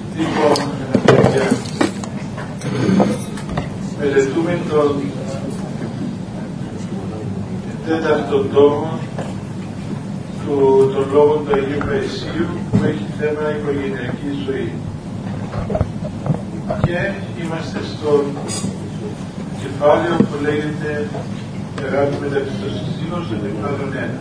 Λοιπόν, παιδιά, μελετούμε τον τέταρτο τόμο των λόγων του Αγίου Παϊσίου που έχει θέμα οικογενειακή ζωή. Και είμαστε στο κεφάλαιο που λέγεται αγάπη μεταξύ των σύζυγων στον κεφάλαιο 1.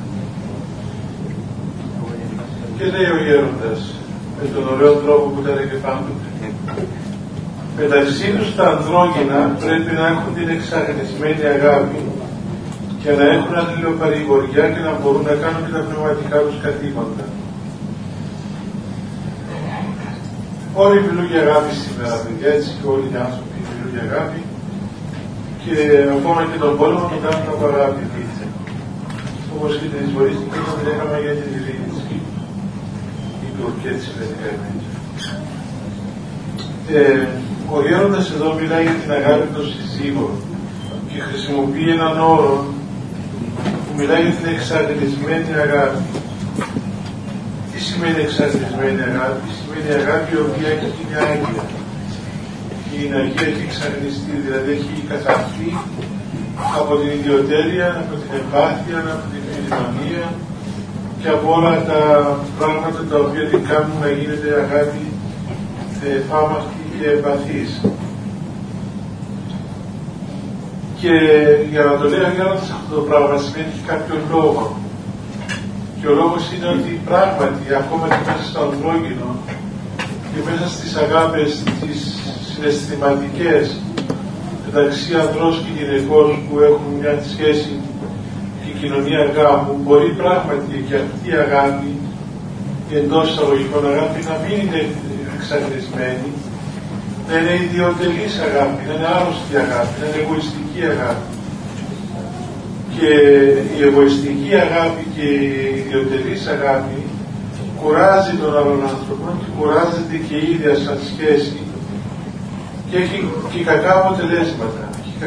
Και λέει ο γέροντας με τον ωραίο τρόπο που τα λέγε πάντοτε, μεταξύ τους τα ανδρόγυνα πρέπει να έχουν την εξαγνισμένη αγάπη και να έχουν αλληλοπαρηγοριά και να μπορούν να κάνουν και τα πνευματικά τους καθήκοντα. Όλοι μιλούν για αγάπη σήμερα, παιδιά, έτσι και όλοι οι άνθρωποι μιλούν για αγάπη και ακόμα και τον πόλεμο τον κάνουν από αγάπη, δείτε. Όπως και την εισβολιστική θα λέγαμε για την ειρήνη της Κύπρου. Η Τουρκία της Ελευθερίας. Ο γέροντας εδώ μιλάει για την αγάπη των συζύγων και χρησιμοποιεί έναν όρο που μιλάει για την εξαγνισμένη αγάπη. Τι σημαίνει εξαγνισμένη αγάπη? Σημαίνει αγάπη η οποία έχει γίνει άγγια. Είναι αγία, έχει εξαγνιστεί, δηλαδή έχει καθαρθεί από την ιδιοτέλεια, από την εμπάθεια, από την κοινωνία και από όλα τα πράγματα τα οποία την κάνουν να γίνεται αγάπη φάμαχτη και εμπαθής. Και για να το λέει αγιώνοντας αυτό το πράγμα σημαίνει και κάποιο λόγο. Και ο λόγος είναι ότι πράγματι ακόμα και μέσα στο ανδρόγυνο και μέσα στις αγάπες τις συναισθηματικές μεταξύ ανδρός και γυναικός που έχουν μια σχέση και κοινωνία γάμου, μπορεί πράγματι και αυτή η αγάπη, η εντός εισαγωγικών αγάπη, να μην είναι εξαγνισμένη, να είναι ιδιωτελής αγάπη, να είναι άρρωστη αγάπη, να είναι εγωιστική αγάπη. Και η εγωιστική αγάπη και η ιδιωτελής αγάπη κουράζει τον άλλον άνθρωπο και κουράζεται και η ίδια σαν σχέση και έχει και κακά αποτελέσματα.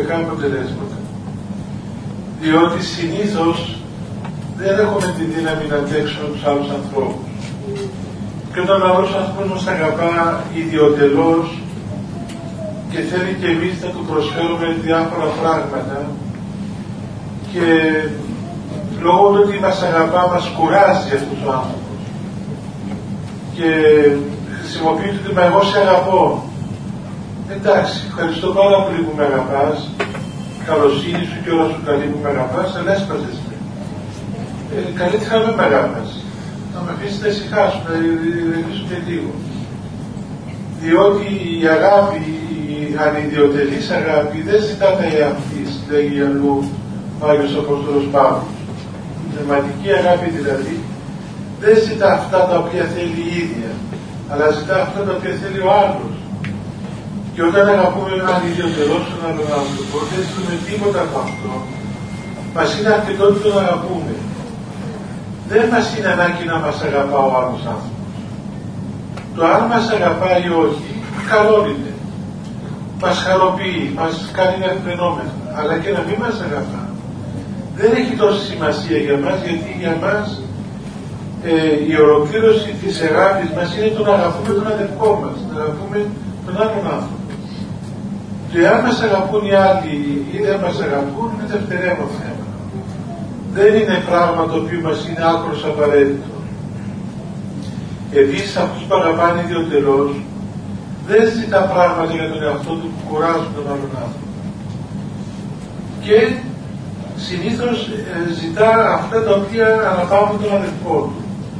Διότι συνήθως δεν έχουμε τη δύναμη να αντέξουμε τους άλλους ανθρώπους. Και όταν ο άλλος άνθρωπος μας αγαπά ιδιωτελώς και θέλει και εμείς να του προσφέρουμε διάφορα πράγματα και λόγω του ότι μας αγαπά μας κουράζει αυτούς τους άνθρωπους και χρησιμοποιεί το ότι εγώ σε αγαπώ. Εντάξει, ευχαριστώ πάρα πολύ που με αγαπάς, καλοσύνη σου και όλα σου καλή που με αγαπάς, αλλά έσπαζες με. Καλύτερα να μην με αγαπάς, να με αφήσεις να ησυχάσω, να ηρεμήσω και λίγο. Διότι η αγάπη, η ανιδιοτελής αγάπη δεν ζητά τα εαυτής, λέγει αλλού ο Άγιος Απόστολος Παύλος. Η πνευματική αγάπη δηλαδή δεν ζητά αυτά τα οποία θέλει η ίδια, αλλά ζητά αυτά τα οποία θέλει ο άλλος. Και όταν αγαπούμε έναν ιδιωτελώς τον άλλον άνθρωπο, δεν ζητούμε τίποτα από αυτό. Μας είναι αρκετό ότι τον αγαπούμε. Δεν μας είναι ανάγκη να μας αγαπά ο άλλος άνθρωπος. Το αν μας αγαπάει ή όχι, καλό είναι. Μας χαροποιεί, μας κάνει να εκπλενόμεθα. Αλλά και να μην μας αγαπά. Δεν έχει τόση σημασία για μας, γιατί για μας η ολοκλήρωση της αγάπης μας είναι το να αγαπούμε τον αδελφό μας, να αγαπούμε τον άλλον άνθρωπο. Και αν μας αγαπούν οι άλλοι ή δεν μας αγαπούν, είναι δευτερεύον θέμα. Δεν είναι πράγμα το οποίο μας είναι άκρως απαραίτητο. Επίσης αυτούς που αγαπάνε ιδιωτελώς δεν ζητά πράγματα για τον εαυτό του που κουράζουν τον άλλον άνθρωπο. Και συνήθως ζητά αυτά τα οποία αναπαύουν τον αδελφό του.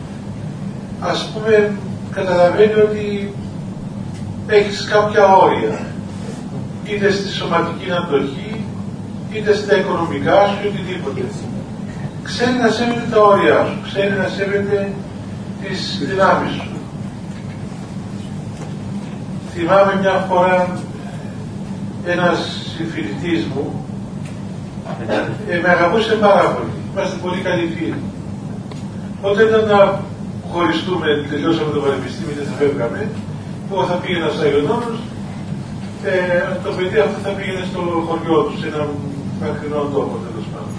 Ας πούμε, καταλαβαίνει ότι έχεις κάποια όρια, είτε στη σωματική αντοχή, είτε στα οικονομικά σου, οτιδήποτε. Ξέρει να σέβεται τα όρια σου, ξέρει να σέβεται τις δυνάμεις σου. Θυμάμαι μια φορά ένας συμφιλητής μου με αγαπούσε πάρα πολύ. Είμαστε πολύ καλοί φίλοι. Όταν ήταν να χωριστούμε, τελειώσαμε το πανεπιστήμιο και θα φεύγαμε, εγώ θα πήγαινα στα Αγιονόμους, το παιδί αυτό θα πήγαινε στο χωριό του, σε έναν μακρινό τόπο, τέλος πάντων.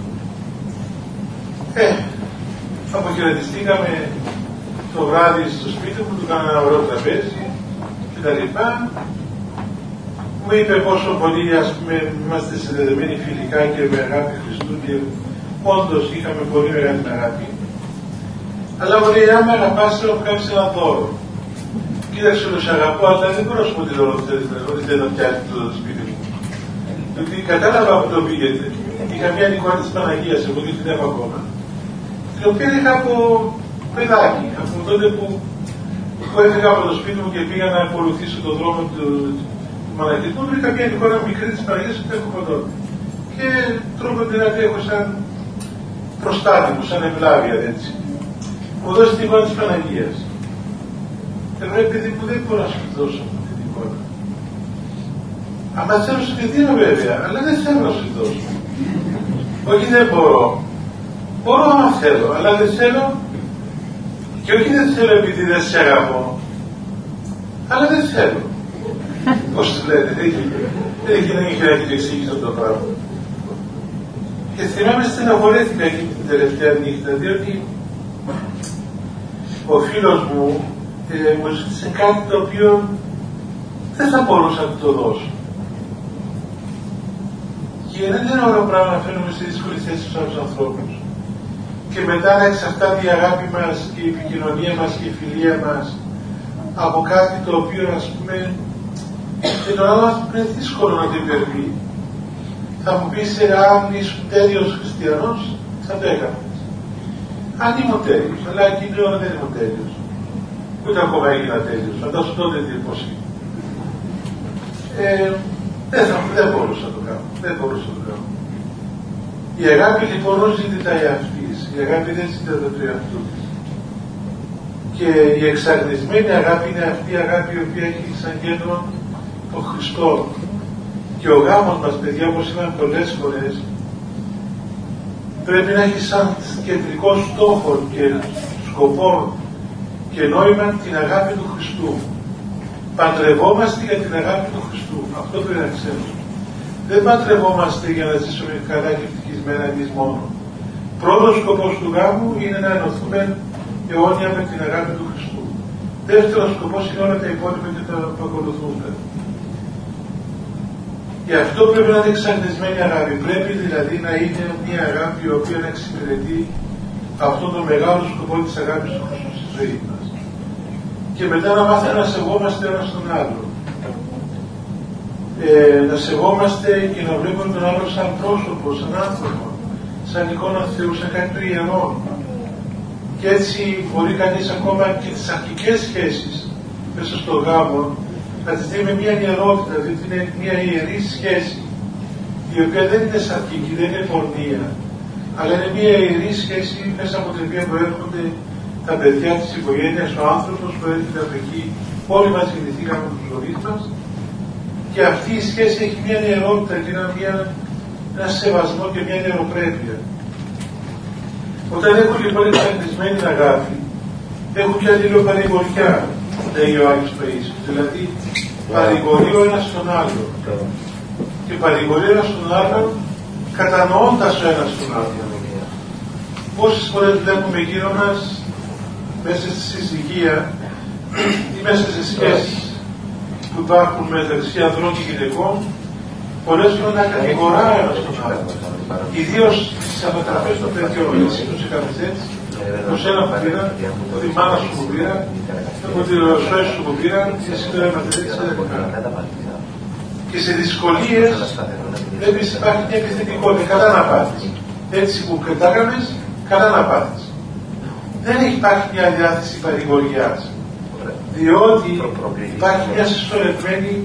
Αποχαιρετιστήκαμε το βράδυ στο σπίτι μου, του κάναμε ένα ωραίο τραπέζι και κτλ. Μου είπε πόσο πολύ, ας πούμε, είμαστε συνδεδεμένοι φιλικά και με αγάπη Χριστού και όντως είχαμε πολύ μεγάλη αγάπη. Αλλά μου λέει, άμα αγαπάς, θέλω να μου κάνεις ένα δώρο. Κοίταξε, όλο σε αγαπώ, αλλά δεν μπορώ να σου πω τι δώρο θέλεις, ότι δεν θα πιάσει το σπίτι μου. Διότι κατάλαβα που το πήγαινε. Είχα μια εικόνα της Παναγίας, εγώ δεν την έχω ακόμα. Την οποία είχα από παιδάκι, από τότε που έφυγα από το σπίτι μου και πήγα να ακολουθήσω τον δρόμο του Μανακητού, είχα μια εικόνα μικρή της Παναγίας που έχω από τότε. Και τρόπο δηλαδή έχω σαν προστάτη μου, σαν ευλάβεια έτσι. Μου δώσει την εικόνα της Παναγίας. Επειδή μου δεν μπορώ να σου δώσω αυτή την εικόνα. Αλλά θέλω να σου τη δίνω βέβαια, αλλά δεν θέλω να σου δώσω. Όχι δεν μπορώ. Μπορώ να θέλω, αλλά δεν θέλω. Και όχι δεν θέλω επειδή δεν σε αγαπώ. Αλλά δεν θέλω. Όσοι λέτε, δεν έχει να την εξήγηση αυτό το πράγμα. Και θυμάμαι στεναχωρέθηκα εκεί την τελευταία νύχτα, διότι ο φίλος μου μου ζήτησε κάτι το οποίο δεν θα μπορούσα να το δώσω. Και δεν είναι ωραίο πράγμα να φέρνουμε σε δύσκολη θέση στους άλλους ανθρώπους. Και μετά να εξαρτάται η αγάπη μας και η επικοινωνία μας και η φιλία μας από κάτι το οποίο, ας πούμε, και τον άλλο άνθρωπο είναι δύσκολο να το υπερβεί. Θα μου πεις, αν ήσουν τέλειος χριστιανός, θα το έκανες. Αν ήμουν τέλειος, αλλά εκείνη η ώρα δεν ήμουν τέλειος. Ούτε ακόμα έγινα τέλειος, φαντάσου τότε τι πώς είναι. Δεν μπορούσα να το κάνω. Δεν μπορούσα να το κάνω. Η αγάπη λοιπόν όχι ζητητά εαυτής. Η αγάπη δεν ζητά το εαυτού της. Και η εξαγνισμένη αγάπη είναι αυτή η αγάπη η οποία έχει σαν κέντρο τον Χριστό. Και ο γάμος μας, παιδιά, όπως είπαμε πολλές φορές, πρέπει να έχει σαν κεντρικό στόχο και σκοπό και νόημα την αγάπη του Χριστού. Παντρευόμαστε για την αγάπη του Χριστού. Αυτό πρέπει να ξέρουμε. Δεν παντρευόμαστε για να ζήσουμε καλά και ευτυχισμένα εμείς μόνο. Πρώτος σκοπός του γάμου είναι να ενωθούμε αιώνια με την αγάπη του Χριστού. Δεύτερος σκοπός είναι όλα τα υπόλοιπα και τα που ακολουθούν. Γι' αυτό πρέπει να είναι εξαγνισμένη αγάπη. Πρέπει δηλαδή να είναι μια αγάπη η οποία να εξυπηρετεί αυτόν τον μεγάλο σκοπό της αγάπης του Χριστού στη ζωή μας. Και μετά να μάθουμε να σεβόμαστε ένας τον άλλο. Να σεβόμαστε και να βλέπουμε τον άλλο σαν πρόσωπο, σαν άνθρωπο, σαν εικόνα Θεού, σαν κάτι του ιερό. Και έτσι μπορεί κανείς ακόμα και τις αρχικές σχέσεις μέσα στο γάμο να τις δει με μια ιερότητα, διότι είναι μια ιερή σχέση, η οποία δεν είναι σαρκική, δεν είναι πορνεία, αλλά είναι μια ιερή σχέση μέσα από την οποία προέρχονται τα παιδιά της οικογένειας, ο άνθρωπος που έρχεται από εκεί, όλοι μας γεννηθήκαμε από τους γονείς μας, και αυτή η σχέση έχει μια ιερότητα και ένα σεβασμό και μια ιεροπρέπεια. Όταν έχουν λοιπόν εξαγνισμένη αγάπη, έχουν και αλληλοπαρηγοριά, λέει ο Άγιος Παΐσιος. Δηλαδή, παρηγορεί ο ένας τον άλλο. Και παρηγορεί ο ένας τον άλλο, κατανοώντας ο ένας τον άλλο. Πόσες φορές βλέπουμε γύρω μας, μέσα στη συζυγία ή μέσα σε σχέσεις που υπάρχουν μεταξύ ανδρών και γυναικών, πολλές φορές να κατηγορά ο ένας τον άλλο. Ιδίως στις ανατραπές των παιδιών, έτσι τους έκανες έτσι, το σένα που πήρα, το τη μάνα σου που πήρα, το τη ρωσόη σου που πήρα, και εσύ το έμαθες έτσι, και σε δυσκολίες βλέπεις υπάρχει μια επιθετικότητα, καλά να πάθεις. Έτσι που κατάγαμες, καλά να πάθεις. Δεν υπάρχει μια διάθεση παρηγοριάς, διότι υπάρχει μια συσσωρευμένη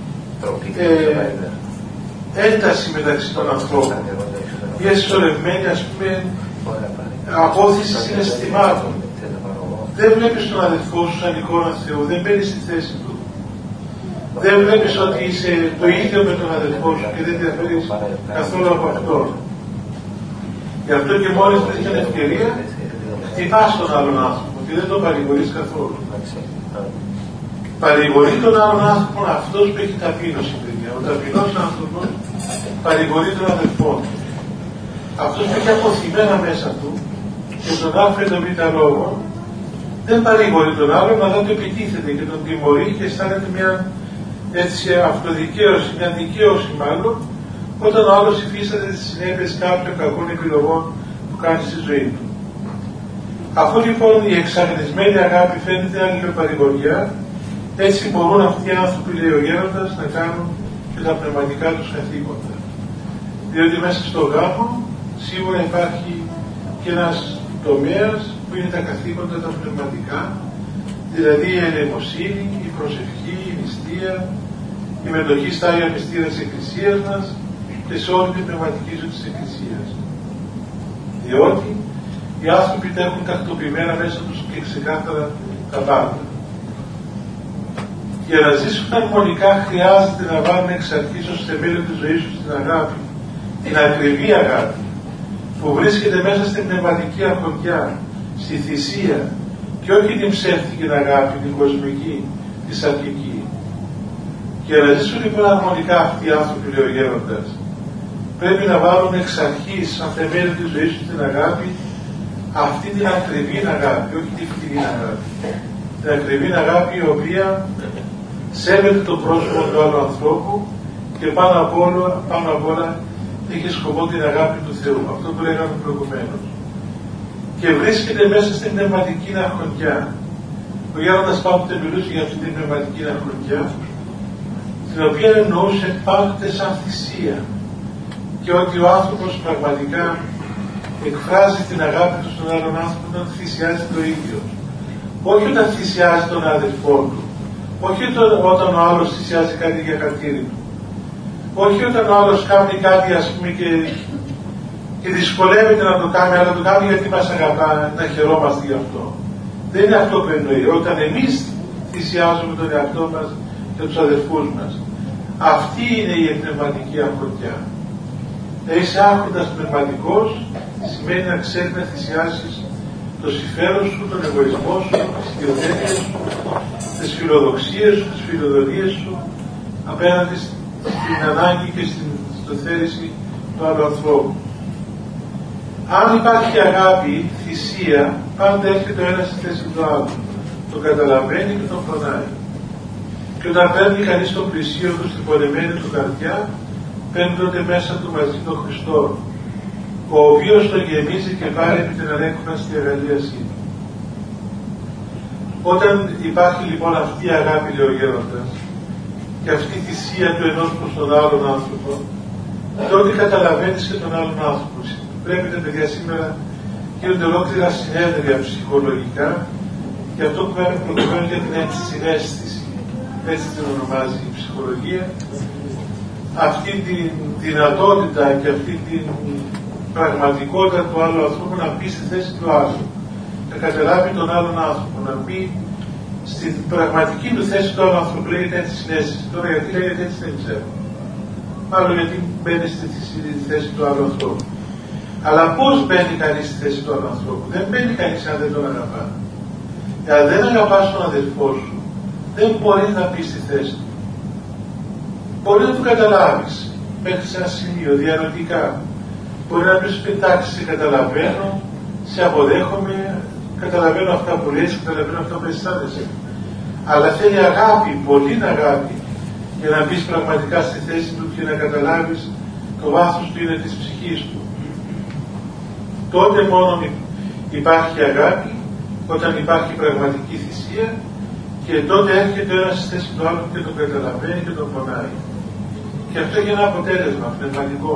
ένταση μεταξύ των ανθρώπων, μια συσσωρευμένη, ας πούμε, απόθεση συναισθημάτων. Δεν βλέπεις τον αδελφό σου σαν εικόνα Θεού, δεν μπαίνεις στη θέση του. Δεν βλέπεις ότι είσαι το ίδιο με τον αδελφό σου και δεν διαφέρεις καθόλου από αυτόν. Γι' αυτό και μόλις βρεις την ευκαιρία, χτυπάς τον άλλον άνθρωπο και δεν τον παρηγορείς καθόλου. Παρηγορεί τον άλλον άνθρωπο αυτός που έχει ταπείνωση, παιδιά. Ο ταπεινός άνθρωπος παρηγορεί τον αδελφό του. Αυτός που έχει αποθυμένα μέσα του και τον α ή τον β λόγο δεν παρηγορεί τον άλλον, αλλά το επιτίθεται και τον τιμωρεί και αισθάνεται μια έτσι αυτοδικαίωση, μια δικαίωση μάλλον, όταν ο άλλος υφίσταται τις συνέπειες κάποιων κακών επιλογών που κάνει στη ζωή του. Αφού λοιπόν η εξαγνισμένη αγάπη φαίνεται αλληλοπαρηγοριά, έτσι μπορούν αυτοί οι άνθρωποι, λέει ο Γέροντας, να κάνουν και τα πνευματικά τους καθήκοντα. Διότι μέσα στο γάμο σίγουρα υπάρχει και ένας τομέας που είναι τα καθήκοντα τα πνευματικά, δηλαδή η ελεημοσύνη, η προσευχή, η νηστεία, η μετοχή στα Άγια Μυστήρια της Εκκλησίας μας και σε όλη την πνευματική ζωή της Εκκλησίας. Διότι οι άνθρωποι τα έχουν τακτοποιημένα μέσα τους και ξεκάθαρα τα πάντα. Για να ζήσουν αρμονικά χρειάζεται να βάλουν εξ αρχής ως θεμέλιο της ζωής τους την αγάπη, την ακριβή αγάπη, που βρίσκεται μέσα στην πνευματική αρχοντιά, στη θυσία, και όχι την ψεύτικη αγάπη, την κοσμική, τη σαρκική. Για να ζήσουν λοιπόν αρμονικά αυτοί οι άνθρωποι, λέει ο Γέροντας, πρέπει να βάλουν εξ αρχής σαν θεμέλιο της ζωής τους την αγάπη, αυτή την ακριβή αγάπη, όχι την φτηνή αγάπη. Την ακριβή αγάπη η οποία σέβεται το πρόσωπο του άλλου ανθρώπου και πάνω απ' όλα έχει σκοπό την αγάπη του Θεού, αυτό που λέγαμε προηγουμένως. Και βρίσκεται μέσα στην πνευματική αρχοντιά. Ο Γέροντας πάντοτε μιλούσε για αυτή την πνευματική αρχοντιά, την οποία εννοούσε πάντοτε σαν θυσία, και ότι ο άνθρωπος πραγματικά εκφράζει την αγάπη του στον άλλον άνθρωπο όταν θυσιάζει το ίδιο. Όχι όταν θυσιάζει τον αδελφό του, όχι όταν ο άλλος θυσιάζει κάτι για χαρτίρι του, όχι όταν ο άλλος κάνει κάτι ας πούμε και δυσκολεύεται να το κάνει, αλλά το κάνει γιατί μας αγαπά, να χαιρόμαστε γι' αυτό. Δεν είναι αυτό που εννοεί. Όταν εμείς θυσιάζουμε τον εαυτό μας και τους αδελφούς μας. Αυτή είναι η πνευματική αρχοντιά. Να είσαι άρχοντας πνευματικός σημαίνει να ξέρεις να θυσιάσεις το συμφέρον σου, τον εγωισμό σου, τις ιδιωτέλειες σου, τις φιλοδοξίες σου, τις φιλοδορίες σου απέναντι στην ανάγκη και στο θέληση του άλλου ανθρώπου. Αν υπάρχει αγάπη, θυσία, πάντα έρχεται το ένα στη θέση του άλλου. Το καταλαβαίνει και τον φρονάει. Και όταν παίρνει κανείς το πλησίο του στην πονεμένη του καρδιά, παίρνει τότε μέσα του μαζί τον Χριστό, ο οποίος τον γεμίζει και πάρει επί την ανέκφραση στη αγαλίασή του. Όταν υπάρχει λοιπόν αυτή η αγάπη, λέει ο Γέροντας, και αυτή η θυσία του ενός προς τον άλλον άνθρωπο, τότε καταλαβαίνεις και τον άλλον άνθρωπο. Βλέπετε, παιδιά, σήμερα γίνονται ολόκληρα συνέδρια ψυχολογικά και αυτό που λέμε προηγουμένως για την συναίσθηση, έτσι την ονομάζει η ψυχολογία, αυτή τη δυνατότητα και αυτή την πραγματικότητα του άλλου ανθρώπου να μπει στη θέση του άλλου, να καταλάβει τον άλλον άνθρωπο, να μπει στην πραγματική του θέση του άλλου ανθρώπου. Λέγεται έτσι συναίσθηση. Τώρα γιατί λέγεται έτσι δεν ξέρω. Μάλλον γιατί μπαίνει στη θέση του άλλου ανθρώπου. Αλλά πώς μπαίνει κανείς στη θέση του άλλου ανθρώπου? Δεν μπαίνει κανείς αν δεν τον αγαπά. Αν δεν αγαπάς τον αδελφό σου, δεν μπορεί να μπει στη θέση του. Μπορεί να του καταλάβεις μέχρι σε ένα σημείο, διανοητικά. Μπορεί να πεις, εντάξει, σε καταλαβαίνω, σε αποδέχομαι, καταλαβαίνω αυτά που λες, καταλαβαίνω αυτά που αισθάνεσαι. Αλλά θέλει αγάπη, πολύ αγάπη, για να μπεις πραγματικά στη θέση του και να καταλάβεις το βάθος του είναι της ψυχής του. Τότε μόνο υπάρχει αγάπη, όταν υπάρχει πραγματική θυσία, και τότε έρχεται ένας στη θέση του άλλου και τον καταλαβαίνει και τον πονάει. Και αυτό έχει ένα αποτέλεσμα πνευματικό.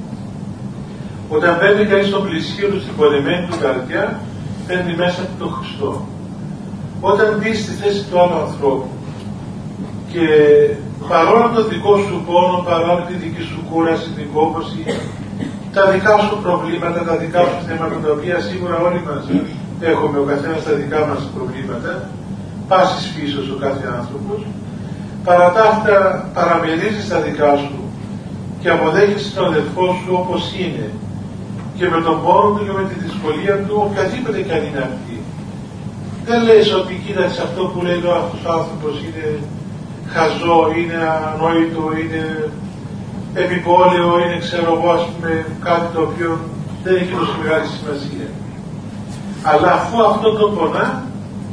Όταν παίρνει κανείς τον πλησίο του στην πονεμένη του καρδιά, παίρνει μέσα του τον Χριστό. Όταν μπει στη θέση του άλλου ανθρώπου και παρόλο το δικό σου πόνο, παρόλο τη δική σου κούραση, την κόπωση, τα δικά σου προβλήματα, τα δικά σου θέματα, τα οποία σίγουρα όλοι μας έχουμε, ο καθένας τα δικά μας προβλήματα, πάσης φύσεως ο κάθε άνθρωπος, παρά τα αυτά παραμερίζεις τα δικά σου και αποδέχεσαι τον αδελφό σου όπως είναι, και με τον πόνο του και με τη δυσκολία του, οποιαδήποτε κι αν είναι αυτή. Δεν λες ότι κοίταξε αυτό που λέει αυτός ο άνθρωπος είναι χαζό, είναι ανόητο, είναι επιπόλαιο, είναι ξέρω εγώ ας πούμε κάτι το οποίο δεν έχει τόσο μεγάλη σημασία. Αλλά αφού αυτό τον πονά,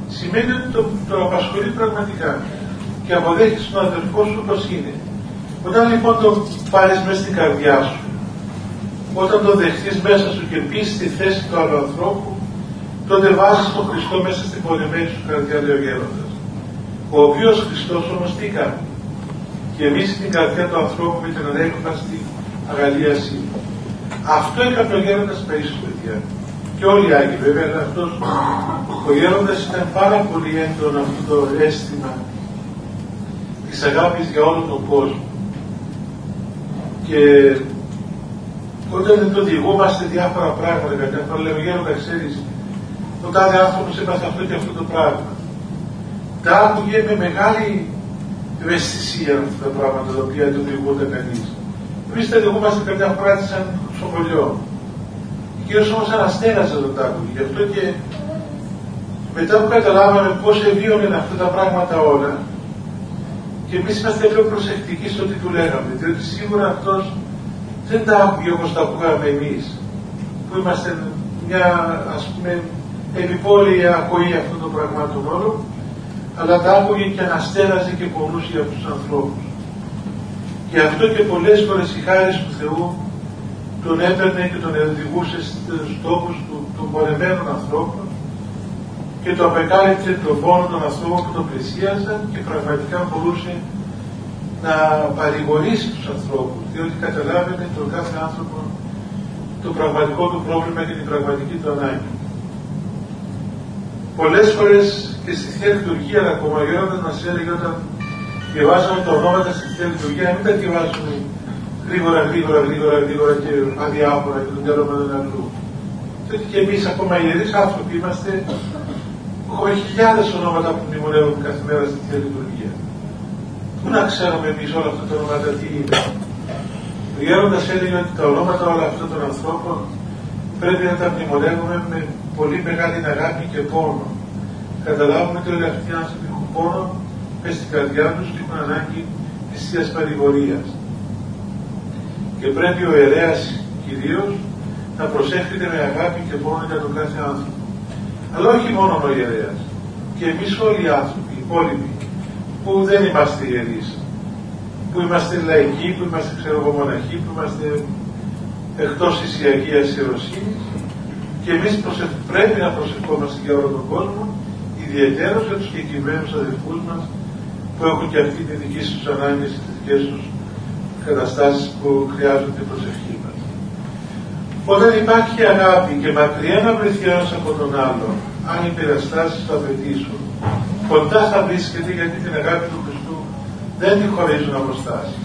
σημαίνει ότι το απασχολεί πραγματικά και αποδέχεις τον αδελφό σου όπως είναι. Όταν λοιπόν το πάρεις μέσα στην καρδιά σου, όταν το δεχτείς μέσα σου και πεις στη θέση του άλλου ανθρώπου, τότε βάζεις τον Χριστό μέσα στην πονεμένη σου καρδιά, λέει ο Γέροντας. Ο οποίος Χριστός όμως τι κάνει? Γεμίσει την καρδιά του ανθρώπου με την ανέκφραστη αγαλίασή του. Αυτό έκανε ο Γέροντας Παΐσιος, παιδιά. Και όλοι οι Άγιοι βέβαια, αλλά αυτός ο Γέροντας ήταν πάρα πολύ έντονο αυτό το αίσθημα της αγάπης για όλο τον κόσμο. Και όταν δεν το διηγούμαστε διάφορα πράγματα, κάποια φορά λέμε Γέροντα, ξέρεις, ο τάδε άνθρωπος έπαθε αυτό και αυτό το πράγμα. Τα άκουγε με μεγάλη ευαισθησία αυτά τα πράγματα τα οποία το διηγούνται κανείς. Εμείς τα διηγούμαστε κάποια φορά σαν σχολείο. Κύριος όμως αναστέρασε το άκουγε. Γι' αυτό και μετά που καταλάβαμε πώς ευίωναν αυτά τα πράγματα όλα, και εμείς είμαστε πιο προσεκτικοί στο τι του λέγαμε, διότι σίγουρα αυτός δεν τα άκουγε όπως τα ακούγαμε εμείς, που είμαστε μια, ας πούμε, επιπόλαια ακοή αυτών των πραγμάτων όλων, αλλά τα άκουγε και αναστέραζε και πονούσε για τους ανθρώπους. Γι' αυτό και πολλές φορές η χάρις του Θεού τον έπαιρνε και τον οδηγούσε στους τόπους των πονεμένων ανθρώπων και το απεκάλυψε τον πόνο των ανθρώπων που τον πλησίαζαν και πραγματικά μπορούσε να παρηγορήσει τους ανθρώπους, διότι καταλάβαινε τον κάθε άνθρωπο το πραγματικό του πρόβλημα και την πραγματική του ανάγκη. Πολλές φορές και στη Θεία Λειτουργία, αλλά ακόμα ο Γέροντας μας έλεγε όταν διαβάζαμε τα ονόματα στη Θεία Λειτουργία, να μην τα διαβάζουμε γρήγορα και αδιάφορα και τον μυαλό μας αλλού. Διότι και εμείς ακόμα ιερείς άνθρωποι είμαστε, έχουμε χιλιάδες ονόματα που μνημονεύουμε κάθε μέρα στη Θεία Λειτουργία. Πού να ξέρουμε εμείς όλα αυτά τα ονόματα τι είναι? Ο Γέροντας έλεγε ότι τα ονόματα όλα αυτών των ανθρώπων πρέπει να τα μνημονεύουμε με πολύ μεγάλη αγάπη και πόνο. Καταλάβουμε ότι όλοι αυτοί οι άνθρωποι έχουν πόνο μες στην καρδιά τους και έχουν ανάγκη της Θείας παρηγορίας. Και πρέπει ο ιερέας κυρίως να προσεύχεται με αγάπη και πόνο για τον κάθε άνθρωπο. Αλλά όχι μόνο ο ιερέας. Και εμείς όλοι οι άνθρωποι, οι υπόλοιποι, που δεν είμαστε ιερείς, που είμαστε λαϊκοί, που είμαστε μοναχοί, που είμαστε εκτός της Αγίας Ιεροσύνης, και εμείς πρέπει να προσευχόμαστε για όλο τον κόσμο, ιδιαιτέρως για τους συγκεκριμένους αδελφούς μας που έχουν και αυτοί τις δικές τους ανάγκες και τις δικές τους καταστάσεις που χρειάζονται την προσευχή μας. Όταν υπάρχει αγάπη και μακριά να βρεθεί ένας από τον άλλο, αν οι περιστάσεις το απαιτήσουν, κοντά θα βρίσκεται, γιατί την αγάπη του Χριστού δεν τη χωρίζουν αποστάσεις.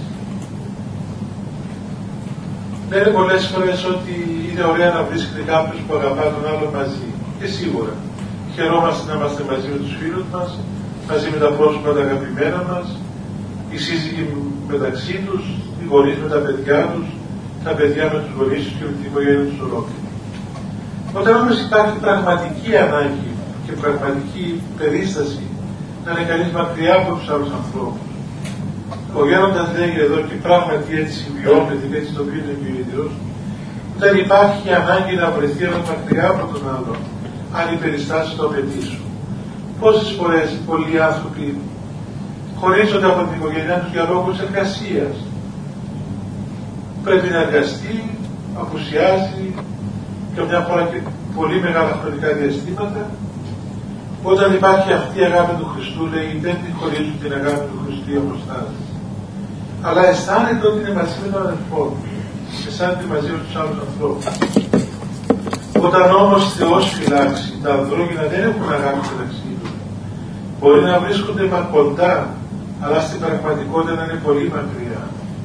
Λένε πολλές φορές ότι είναι ωραία να βρίσκεται κάποιος που αγαπά τον άλλο μαζί. Και σίγουρα χαιρόμαστε να είμαστε μαζί με τους φίλους μας, μαζί με τα πρόσωπα τα αγαπημένα μας, οι σύζυγοι μεταξύ τους, οι γονείς με τα παιδιά τους, τα παιδιά με τους γονείς τους και με την οικογένεια τους ολόκληρη. Όταν όμως υπάρχει πραγματική ανάγκη και πραγματική περίσταση να είναι κανείς μακριά από τους άλλους ανθρώπους, ο Γέροντας λέγει εδώ και πράγματι έτσι βιώνεται και έτσι το πει και ο ίδιος, όταν υπάρχει ανάγκη να βρεθεί ένας μακριά από τον άλλο, αν οι περιστάσεις το απαιτήσουν. Πόσες φορές πολλοί άνθρωποι χωρίζονται από την οικογένειά τους για λόγους εργασίας. Πρέπει να εργαστεί, απουσιάζει και μια φορά και πολύ μεγάλα χρονικά διαστήματα. Όταν υπάρχει αυτή η αγάπη του Χριστού, λέει, δεν τη χωρίζουν την αγάπη του Χριστού οι αποστάσεις. Αλλά αισθάνεται ότι είναι μαζί με τον αδελφό του. Αισθάνεται μαζί με τους άλλους ανθρώπους. Όταν όμως Θεός φυλάξει, τα ανδρόγυνα δεν έχουν αγάπη μεταξύ τους. Μπορεί να βρίσκονται κοντά, αλλά στην πραγματικότητα να είναι πολύ μακριά.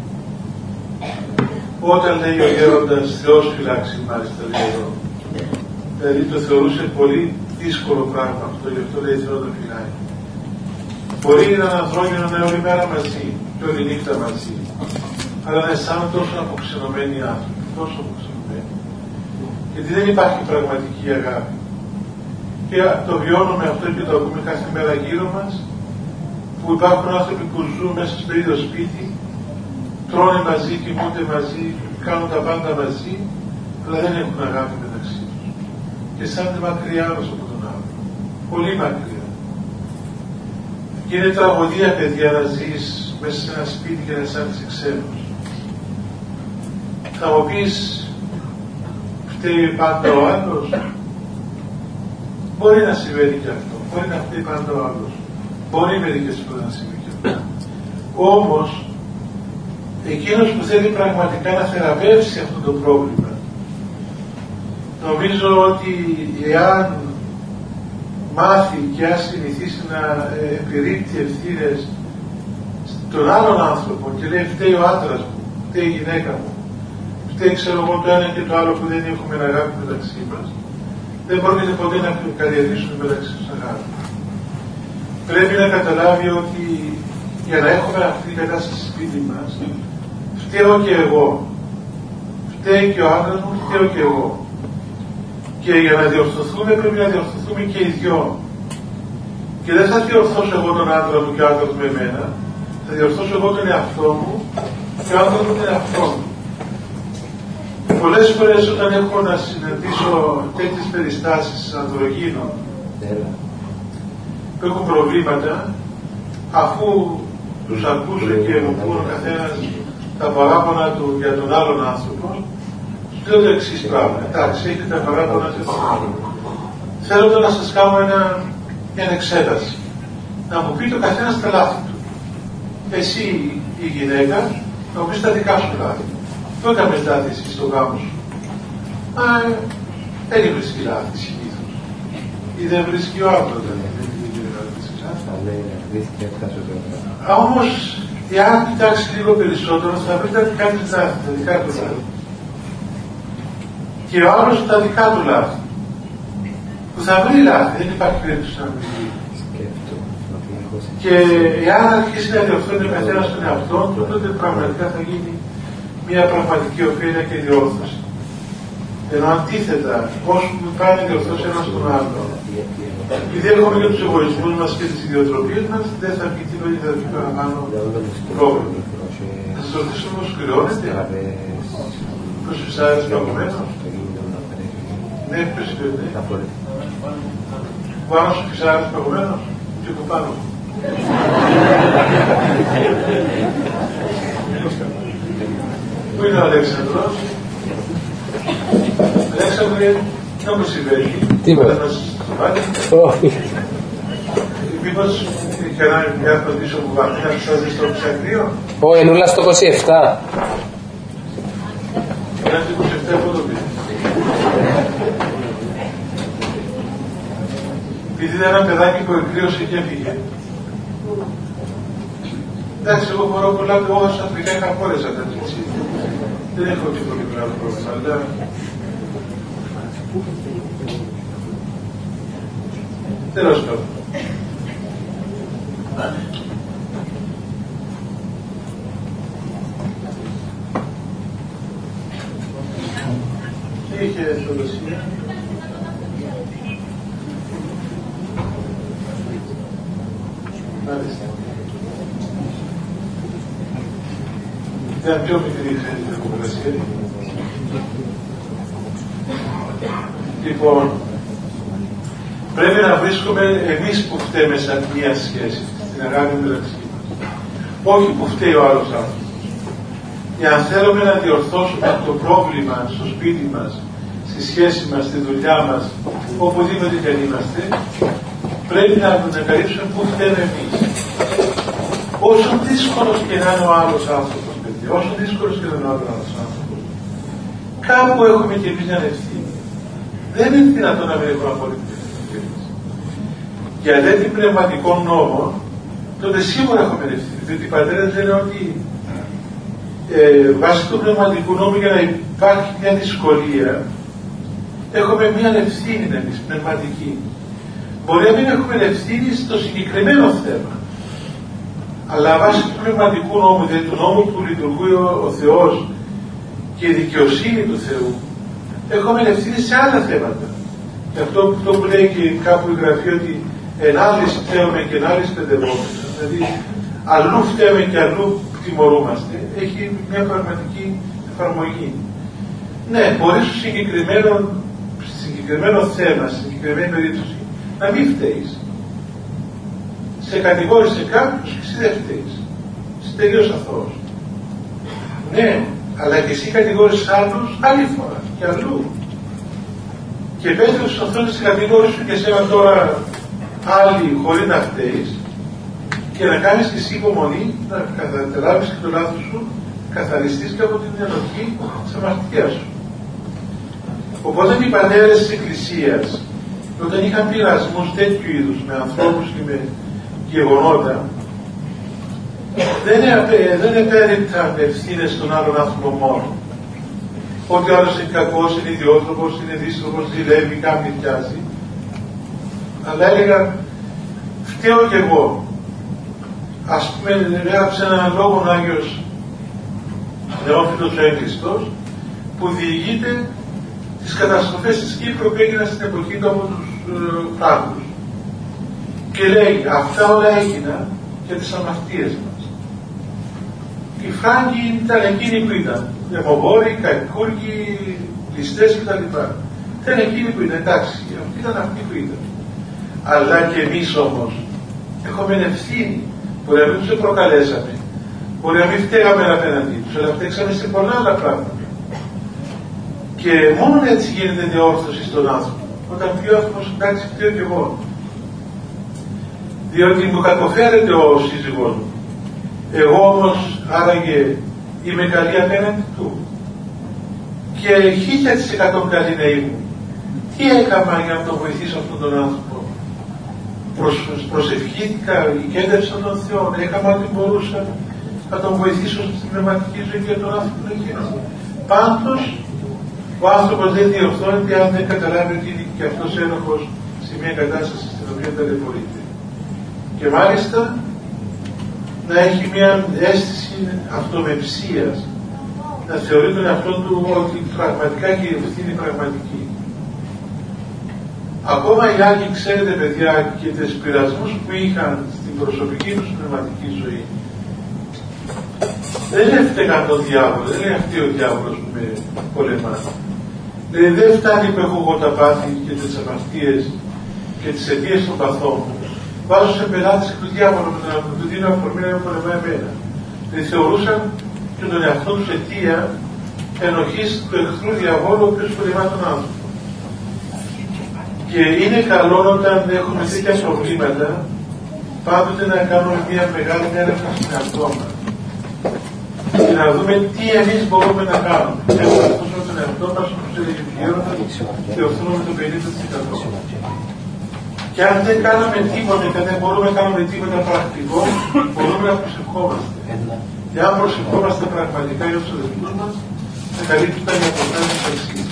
Όταν λέει ο Γέροντας Θεός φυλάξει, μάλιστα λέει εδώ. Δηλαδή το θεωρούσε πολύ δύσκολο πράγμα αυτό, γι' αυτό λέει Θεό το φυλάει. Μπορεί έναν ανθρώπινο να είναι όλη μέρα μαζί και όλη νύχτα μαζί, αλλά να αισθάνονται τόσο αποξενωμένοι άνθρωποι, τόσο αποξενωμένοι. Γιατί δεν υπάρχει πραγματική αγάπη. Και το βιώνουμε αυτό και το ακούμε κάθε μέρα γύρω μας, που υπάρχουν άνθρωποι που ζουν μέσα στο ίδιο σπίτι, τρώνε μαζί, κοιμούνται μαζί, κάνουν τα πάντα μαζί, αλλά δεν έχουν αγάπη μεταξύ τους. Και αισθάνονται μακριά ένας από τον άλλο. Πολύ μακριά. Και είναι τραγωδία, παιδιά, να ζεις μέσα σε ένα σπίτι και να αισθάνεσαι ξένος. Θα μου πεις, φταίει πάντα ο άλλος. Μπορεί να συμβαίνει και αυτό. Μπορεί να φταίει πάντα ο άλλος. Μπορεί μερικές φορές να συμβαίνει και αυτό. Όμως, εκείνος που θέλει πραγματικά να θεραπεύσει αυτό το πρόβλημα, νομίζω ότι εάν μάθει και αν συνηθίσει να επιρρύπτει ευθύνες στον άλλον άνθρωπο και λέει φταίει ο άντρας μου, φταίει η γυναίκα μου, φταίει ξέρω εγώ το ένα και το άλλο που δεν έχουμε αγάπη μεταξύ μας, δεν πρόκειται ποτέ να καλλιεργήσουμε μεταξύ τους αγάπη. Πρέπει να καταλάβει ότι για να έχουμε αυτή την κατάσταση σπίτι μας, φταίω και εγώ. Φταίει και ο άντρας μου, φταίω και εγώ. Και για να διορθωθούμε πρέπει να διορθωθούμε και οι δυο. Και δεν θα διορθώσω εγώ τον άντρα μου και ο άντρας μου εμένα, θα διορθώσω εγώ τον εαυτό μου και ο άντρας μου τον εαυτό μου. Πολλές φορές όταν έχω να συναντήσω τέτοιες περιστάσεις ανδρογύνων που έχουν προβλήματα, αφού τους ακούσω και μου πούν ο καθένας τα παράπονα του για τον άλλον άνθρωπο, τους λέω το εξής πράγμα. Εντάξει, έχετε τα παράπονα σε αυτό. Θέλω τώρα να σας κάνω μια εξέταση. Να μου πει το καθένας τα λάθη του. Εσύ η γυναίκα, να μου πεις τα δικά σου λάθη. Το έκαμες λάθη εσύ στο γάμο σου. Δεν βρίσκει λάθη συνήθως. Ή δεν βρίσκει ο άντρας. Όμως, εάν κοιτάξει λίγο περισσότερο, θα βρει τα δικά του λάθη, τα δικά του λάθη. Και ο άλλος τα δικά του λάθη. Που θα βρει λάθη, δεν υπάρχει περίπτωση να βρει. Και εάν αρχίσει να διορθώνει ο καθένας τον εαυτό του, τότε πραγματικά θα γίνει μια πραγματική ωφέλεια και διόρθωση. Ενώ αντίθετα, όσο πάει να διορθώσει ένας τον άλλο, επειδή έχουμε και τους εγωισμούς μας και τις ιδιοτροπίες μας, δεν θα πει τίποτα και θα πει παραπάνω πρόβλημα. Θα σας ρωτήσω όμως κρυώνετε, ποιος φυσάρεις παγωμένος. Ναι, ποιος είπε, Πάνω σου φυσάρεις παγωμένος και από πάνω. Πού είναι ο Αλέξανδρος? Αλέξανδρε, τι όμως συμβαίνει? Τίποτα. Όχι. Μήπως είχε ανάγκη μια κοντήσιο που βαθιά να ψάχνει στο ψακρίο? Όχι, ενούλα στο 27. Ένα στο 27 από το πήρε. Επειδή ήταν ένα παιδάκι που εκκρίωσε και έφυγε. Εντάξει, εγώ μπορώ πολλά που εγώ στα Αφρικά είχα χώρες από τα τσίτσι. Δεν έχω και πολύ μεγάλο πρόβλημα, αλλά... Τέλος πάντων. Τι είχε σοδοσία? Μάλιστα. Ήταν πιο μικρή η θερμοκρασία. Λοιπόν, πρέπει να βρίσκουμε εμείς που φταίμε σαν μία σχέση, στην αγάπη μεταξύ μας. Όχι που φταίει ο άλλος άνθρωπος. Εάν θέλουμε να διορθώσουμε το πρόβλημα στο σπίτι μας, στη σχέση μας, στη δουλειά μας, οπουδήποτε και αν είμαστε, πρέπει να ανακαλύψουμε πού φταίμε εμείς. Όσο δύσκολος και να είναι ο άλλος άνθρωπος, παιδιά, όσο δύσκολος και να είναι ο άλλος άνθρωπος, κάπου έχουμε και εμείς μια ευθύνη. Δεν είναι δυνατόν να μην έχουμε απόλυτη ευθύνη. Για τέτοιων πνευματικών νόμων, τότε σίγουρα έχουμε ευθύνη. Διότι οι πατέρες λένε ότι βάσει του πνευματικού νόμου, για να υπάρχει μια δυσκολία, έχουμε μια ευθύνη εμείς, πνευματική. Μπορεί να μην έχουμε ευθύνη στο συγκεκριμένο θέμα. Αλλά βάσει του πνευματικού νόμου, δηλαδή του νόμου που λειτουργεί ο Θεός και η δικαιοσύνη του Θεού, έχουμε ευθύνη σε άλλα θέματα. Και αυτό που λέει και κάπου η Γραφή, ότι ενάλλης φταίμε και ενάλλης παιδευόμαστε. Δηλαδή, αλλού φταίμε και αλλού τιμωρούμαστε. Έχει μια πραγματική εφαρμογή. Ναι, μπορεί στο συγκεκριμένο θέμα, στη συγκεκριμένη περίπτωση, να μην φταίεις. σε κατηγόρησε κάποιος και εσύ δεν φταίεις. Είσαι τελείως αθώος. Ναι, αλλά και εσύ κατηγόρησες άλλους άλλη φορά και αλλού. Και πέτρεψε στον Θεό στην κατηγόρηση σου και εσένα τώρα άλλοι χωρίς να φταίεις και να κάνεις και εσύ υπομονή, να καταλάβεις και το λάθος σου, καθαριστείς και από την ενοχή της αμαρτίας σου. Οπότε οι πατέρες της Εκκλησίας, όταν είχαν πειρασμούς τέτοιου είδους με ανθρώπους και με γεγονότα, δεν επέριπταν ευθύνες στον άλλον άνθρωπο μόνο. Ότι ο άλλος είναι κακός, είναι ιδιότροπος, είναι δύστροπος, ζηλεύει, κάνει, πιάζει. Αλλά έλεγα, φταίω κι εγώ. Ας πούμε, έγραψε έναν λόγο ο Άγιος Νεόφυτος ο Έκλειστος, που διηγείται τις καταστροφές της Κύπρου που έγιναν στην εποχή του από τους Φράγκους. Και λέει, αυτά όλα έγιναν για τις αμαρτίες μας. Οι Φράγκοι ήταν εκείνοι που ήταν. Δεμοβόροι, κακούργοι, ληστές κτλ. Ήταν εκείνοι που ήταν, εντάξει, αυτοί ήταν αυτοί που ήταν. Αλλά και εμείς όμως έχουμε ευθύνη. Μπορεί να μην τους προκαλέσαμε, μπορεί να μην φταίγαμε απέναντί τους, αλλά φταίξαμε σε πολλά άλλα πράγματα. Και μόνο έτσι γίνεται διόρθωση στον άνθρωπο. Όταν πει ο άνθρωπος, εντάξει, φταίω και εγώ. Διότι μου κατοφέρεται ο σύζυγός μου. Εγώ όμως άραγε είμαι καλή απέναντι του. Και 1000% καλή να ήμουν. Τι έκανα για να τον βοηθήσω αυτόν τον άνθρωπο? Προσευχήθηκα, κέντρεψα τον Θεό, έκανα ό,τι μπορούσα να τον βοηθήσω στην πνευματική ζωή για τον άνθρωπο να γίνει. Πάντως, ο άνθρωπος δεν διορθώνεται αν δεν καταλάβει ότι είναι και αυτός ένοχος σε μια κατάσταση στην οποία ταλαιπωρείται. Και μάλιστα να έχει μια αίσθηση αυτομεψίας, να θεωρεί τον εαυτό του ότι πραγματικά και η ευθύνη πραγματική. Ακόμα οι άλλοι, ξέρετε παιδιά, και τις πειρασμούς που είχαν στην προσωπική τους πνευματική ζωή, δεν έφταιγαν τον διάβολο, δεν είναι αυτή ο διάβολος που με πολεμά. Δηλαδή δεν φτάνει που έχω εγώ τα πάθη και τις αμαρτίες και τις αιτίες των παθών μου. Βάζω σε πελάτες και του διάβολου με τον του δίνω αφορμή να με πολεμά εμένα. Δηλαδή θεωρούσαν και τον εαυτό τους αιτία ενοχής του εχθρού διαβόλου, ο οποίος πολεμά τον άνθρωπο. Και είναι καλό όταν έχουμε τέτοια προβλήματα πάντοτε να κάνουμε μια μεγάλη έρευνα στην εαυτό μας και να δούμε τι εμείς μπορούμε να κάνουμε. Να βοηθήσουμε τον εαυτό μας, όπως έλεγε ο Γέροντας, και ορθούμε το 50%. Και αν δεν κάναμε τίποτα και δεν μπορούμε να κάνουμε τίποτα πρακτικό, μπορούμε να προσευχόμαστε. Και αν προσευχόμαστε πραγματικά για τους αδελφούς μας, θα καλύπτουν οι αποστάσεις εξής.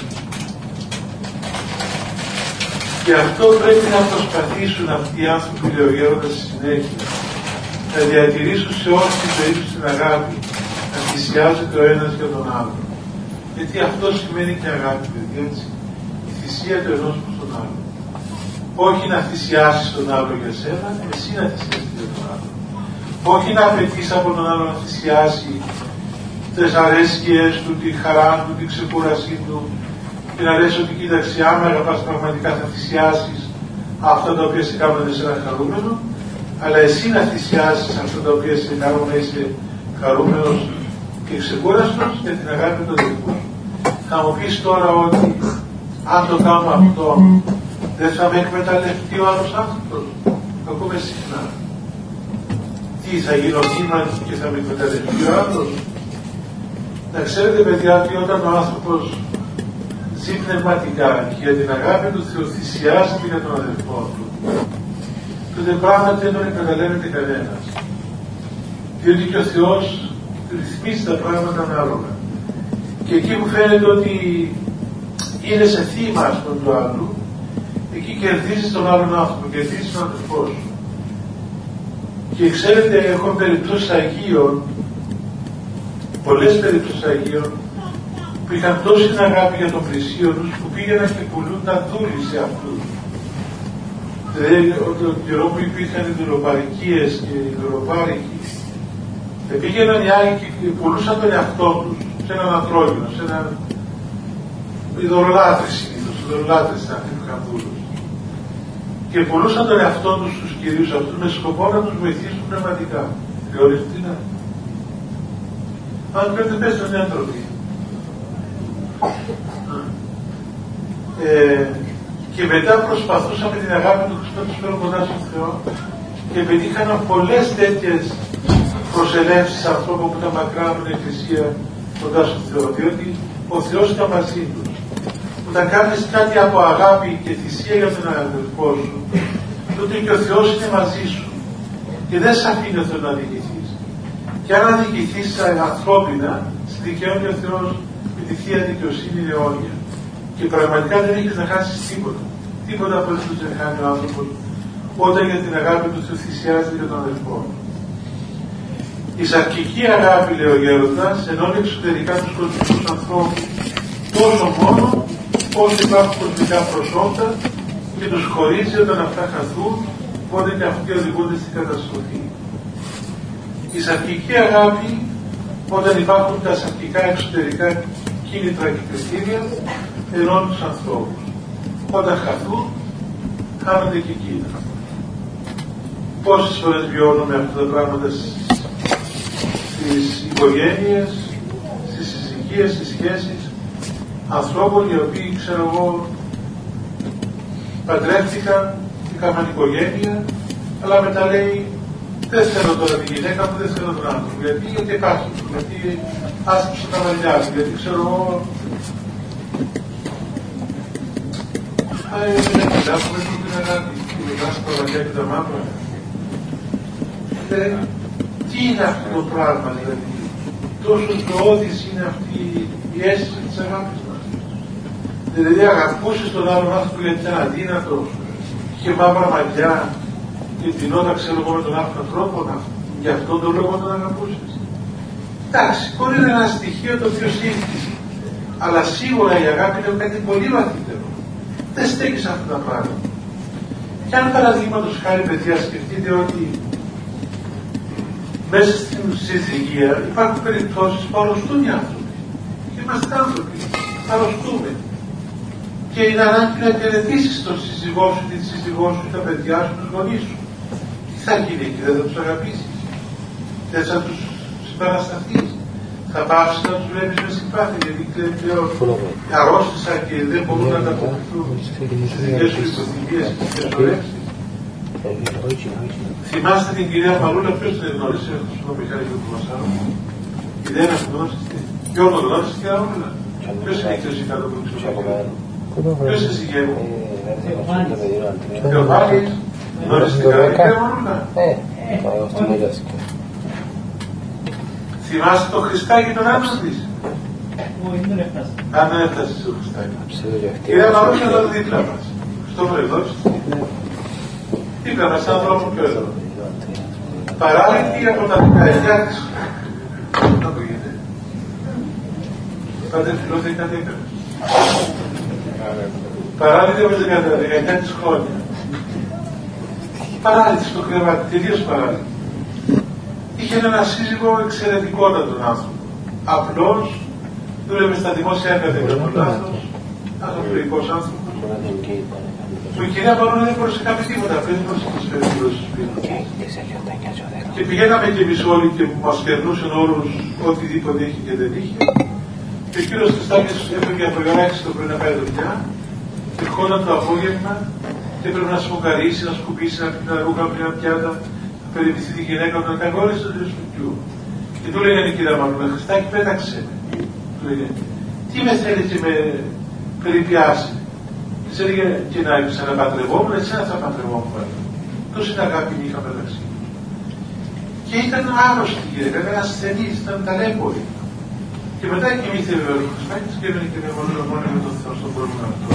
Και αυτό πρέπει να προσπαθήσουν αυτοί οι άνθρωποι, λέει ο Γέροντας στη συνέχεια, να διατηρήσουν σε όλη τη ζωή τους την αγάπη, να θυσιάζεται ο ένας για τον άλλον. Γιατί αυτό σημαίνει και αγάπη, παιδιά, έτσι. Η θυσία του ενός προς τον άλλον. Όχι να θυσιάσεις τον άλλο για σένα, εσύ να θυσιάσεις για τον άλλο. Όχι να απαιτείς από τον άλλο να θυσιάσει τις αρέσκειες του, τη χαρά του, την ξεκούρασή του, και να λες ότι κοίταξε, άμα αγαπάς πραγματικά θα θυσιάσεις αυτά τα οποία σε κάνουν εσένα χαρούμενο, αλλά εσύ να θυσιάσεις αυτά τα οποία σε κάνουν να είσαι χαρούμενος και ξεκούραστος για την αγάπη των δικών σου. Θα μου πεις τώρα ότι αν το κάνω αυτό, δεν θα με εκμεταλλευτεί ο άλλος άνθρωπος? Το ακούμε συχνά. Τι, θα γίνω θύμα και θα με εκμεταλλευτεί ο άλλος? Να ξέρετε παιδιά ότι όταν ο άνθρωπος ζει πνευματικά και για την αγάπη του Θεού θυσιάζεται για τον αδελφό του, τότε πράγματι δεν τον εκμεταλλεύεται κανένας. Διότι και ο Θεός ρυθμίζει τα πράγματα ανάλογα. Και εκεί που φαίνεται ότι είναι σε θύμα του άλλου, εκεί κερδίζεις τον άλλον άνθρωπο, κερδίζεις τον αδελφό σου. Και ξέρετε, έχω περιπτώσεις Αγίων, πολλές περιπτώσεις Αγίων, που είχαν τόση αγάπη για τον πλησίο τους, που πήγαιναν και πουλούνταν δούλοι σε αυτούς. Δηλαδή, τον καιρό που υπήρχαν οι δουλοπαρικίες και οι δουλοπάρικοι, πήγαιναν οι άλλοι και πουλούσαν τον εαυτό τους σε έναν αντρόγινο, σε έναν ειδωλολάτρη συνήθως, ειδωλολάτρες ήταν αυτοί που είχαν δούλους. και πουλούσαν τον εαυτό τους στους κυρίους αυτούς με σκοπό να τους βοηθήσουν πνευματικά. Θεωρείς τι είναι? Αν πρέπει να πέσει τον άνθρωποι. Και μετά προσπαθούσαν με την αγάπη του Χριστού να τους φέρουν κοντά στον Θεό και πετύχαν πολλές τέτοιες προσελεύσεις ανθρώπων που ήταν μακρά από την Εκκλησία κοντά στον Θεό, διότι ο Θεός ήταν μαζί τους. Όταν κάνεις κάτι από αγάπη και θυσία για τον αδελφό σου, τότε και ο Θεός είναι μαζί σου και δεν σε αφήνει ο Θεός να διοικηθείς. Και αν αδικηθείς ανθρώπινα, στη δικαιώνει ο Θεός με τη Θεία Δικαιοσύνη αιώνια. Και πραγματικά δεν έχεις να χάσεις τίποτα. Τίποτα απολύτως δεν χάνει ο άνθρωπος όταν για την αγάπη του Θεού θυσιάζεται για τον αδελφό. Η σαρκική αγάπη, λέει ο Γέροντας, ενώνει εξωτερικά τους κοσμικούς ανθρώπους τόσο μόνο όσο υπάρχουν κοσμικά προσώπτα και τους χωρίζει όταν αυτά χαθούν, οπότε και αυτοί οδηγούνται στην καταστροφή. Η σαρκική αγάπη, όταν υπάρχουν τα σαρκικά εξωτερικά κίνητρα και κριτήρια, ενώνει τους ανθρώπους. Όταν χαθούν, χάνονται και εκείνα. Πόσες φορές βιώνουμε αυτά τα πράγματα στις οικογένειες, στις συζυγίες, στις σχέσεις ανθρώπων οι οποίοι, ξέρω εγώ, παντρεύτηκαν, είχαν οικογένεια, αλλά μετά λέει δεν θέλω τώρα τη γυναίκα μου, δεν θέλω τον άνθρωπο. Γιατί υπάρχει, γιατί άσκηψε τα μαλλιά μου, γιατί ξέρω εγώ. Δεν κοιτάξουμε την αγάπη, τη μιλάς τα μαλλιά και τα μαύρα. Τι είναι αυτό το πράγμα, δηλαδή, τόσο θεώδης είναι αυτή η αίσθηση της αγάπης μας. Δηλαδή αγαπούσες τον άλλον άνθρωπο γιατί ήταν αδύνατος, είχε μαύρα μαλλιά και την ώρα ξέρω εγώ με τον άλλον τρόπο, γι' αυτόν τον λόγο τον αγαπούσες. Εντάξει, μπορεί να είναι ένα στοιχείο το οποίο σύγχυσε, αλλά σίγουρα η αγάπη είναι κάτι πολύ βαθύτερο. Δεν στέκει σε αυτά τα πράγματα. Και αν παραδείγματος χάρη, παιδιά, σκεφτείτε ότι μέσα στην συζυγία υπάρχουν περιπτώσεις που αρρωστούν οι άνθρωποι. Και είμαστε άνθρωποι. Αρρωστούμε. Και είναι ανάγκη να υπηρετήσεις τον σύζυγό σου, τη σύζυγό σου, τα παιδιά σου, τους γονείς σου. Τι θα γίνει εκεί, δεν θα τους αγαπήσεις. Δεν θα τους συμπαρασταθείς. Θα πάψεις να τους βλέπεις με συμπάθεια, γιατί πλέον αρρώστησα και δεν μπορούν να ανταποκριθούν στις δικές σου υποθυμίες και στις δικές ορέξεις. Θυμάστε την κυρία Μαρούλα, ποιος την γνώρισε, ο Μιχάλης του Μασάρου. Η Δένα την γνώρισε. Ποιο το γνώρισε, κυρία Μαρούλα. Ποιος είναι η κάτω από την ξεπαγωγή. Ποιος είναι η συγγένεια. Θεοφάνης. Γνώρισε την κυρία Μαρούλα. Θυμάστε το Χριστάκι τον άντρα της. Αν δεν έφτασε στο Χριστάκι. Κυρία Μαρούλα ήταν δίπλα μας. Στο βρεδότσι. Δίπλα μας, σαν δρόμο πιο εδώ. Παράλληλη από τα 19 της. Να το γίνεται. Πάτε φιλόθεη κάτι έκανε. Παράλληλη από τα 19 της χρόνια. Παράλληλη στο κρεβάτι, τελείως παράλληλη. Είχε ένα σύζυγο εξαιρετικότατον άνθρωπο. Απλός, δούλευε στα δημόσια έργα του λάθος, ανθρωπικός άνθρωπος. Που η κυρία Μαρούλα δεν μπορούσε να πει τίποτα, δεν μπορούσε να προσφέρει τίποτα στο σπίτι. Και πηγαίναμε και εμείς όλοι και μας περνούσαν όλους οτιδήποτε είχε και δεν είχε. Και ο κύριος Χριστάκης έφευγε από η ώρα 6 το πρωί να πάει δουλειά, και ερχόταν το απόγευμα και έπρεπε να σφουγγαρίσει, να σκουπίσει, να πει τα ρούχα από μια πιάτα, να περιποιηθεί τη γυναίκα του, να κάνει όλες τις δουλειές του σπιτιού. Και του λέγανε η κυρία Μαρούλα, Χριστάκη, πέταξε με. Του λέγανε, τι με θέλει και με περιποιάσει. Της έλεγε και να ξαναπαντρευόμουν, εσένα θα παντρευόμουν πάλι. Τόση αγάπη είχα μεταξύ τους. Και ήταν άρρωστη η γυναίκα, ήταν ασθενής, ήταν ταλέπορη. Και μετά κοιμήθηκε ο Χριστάκης και έμενε και μόνο με τον Θεό στον πρόβλημα αυτό.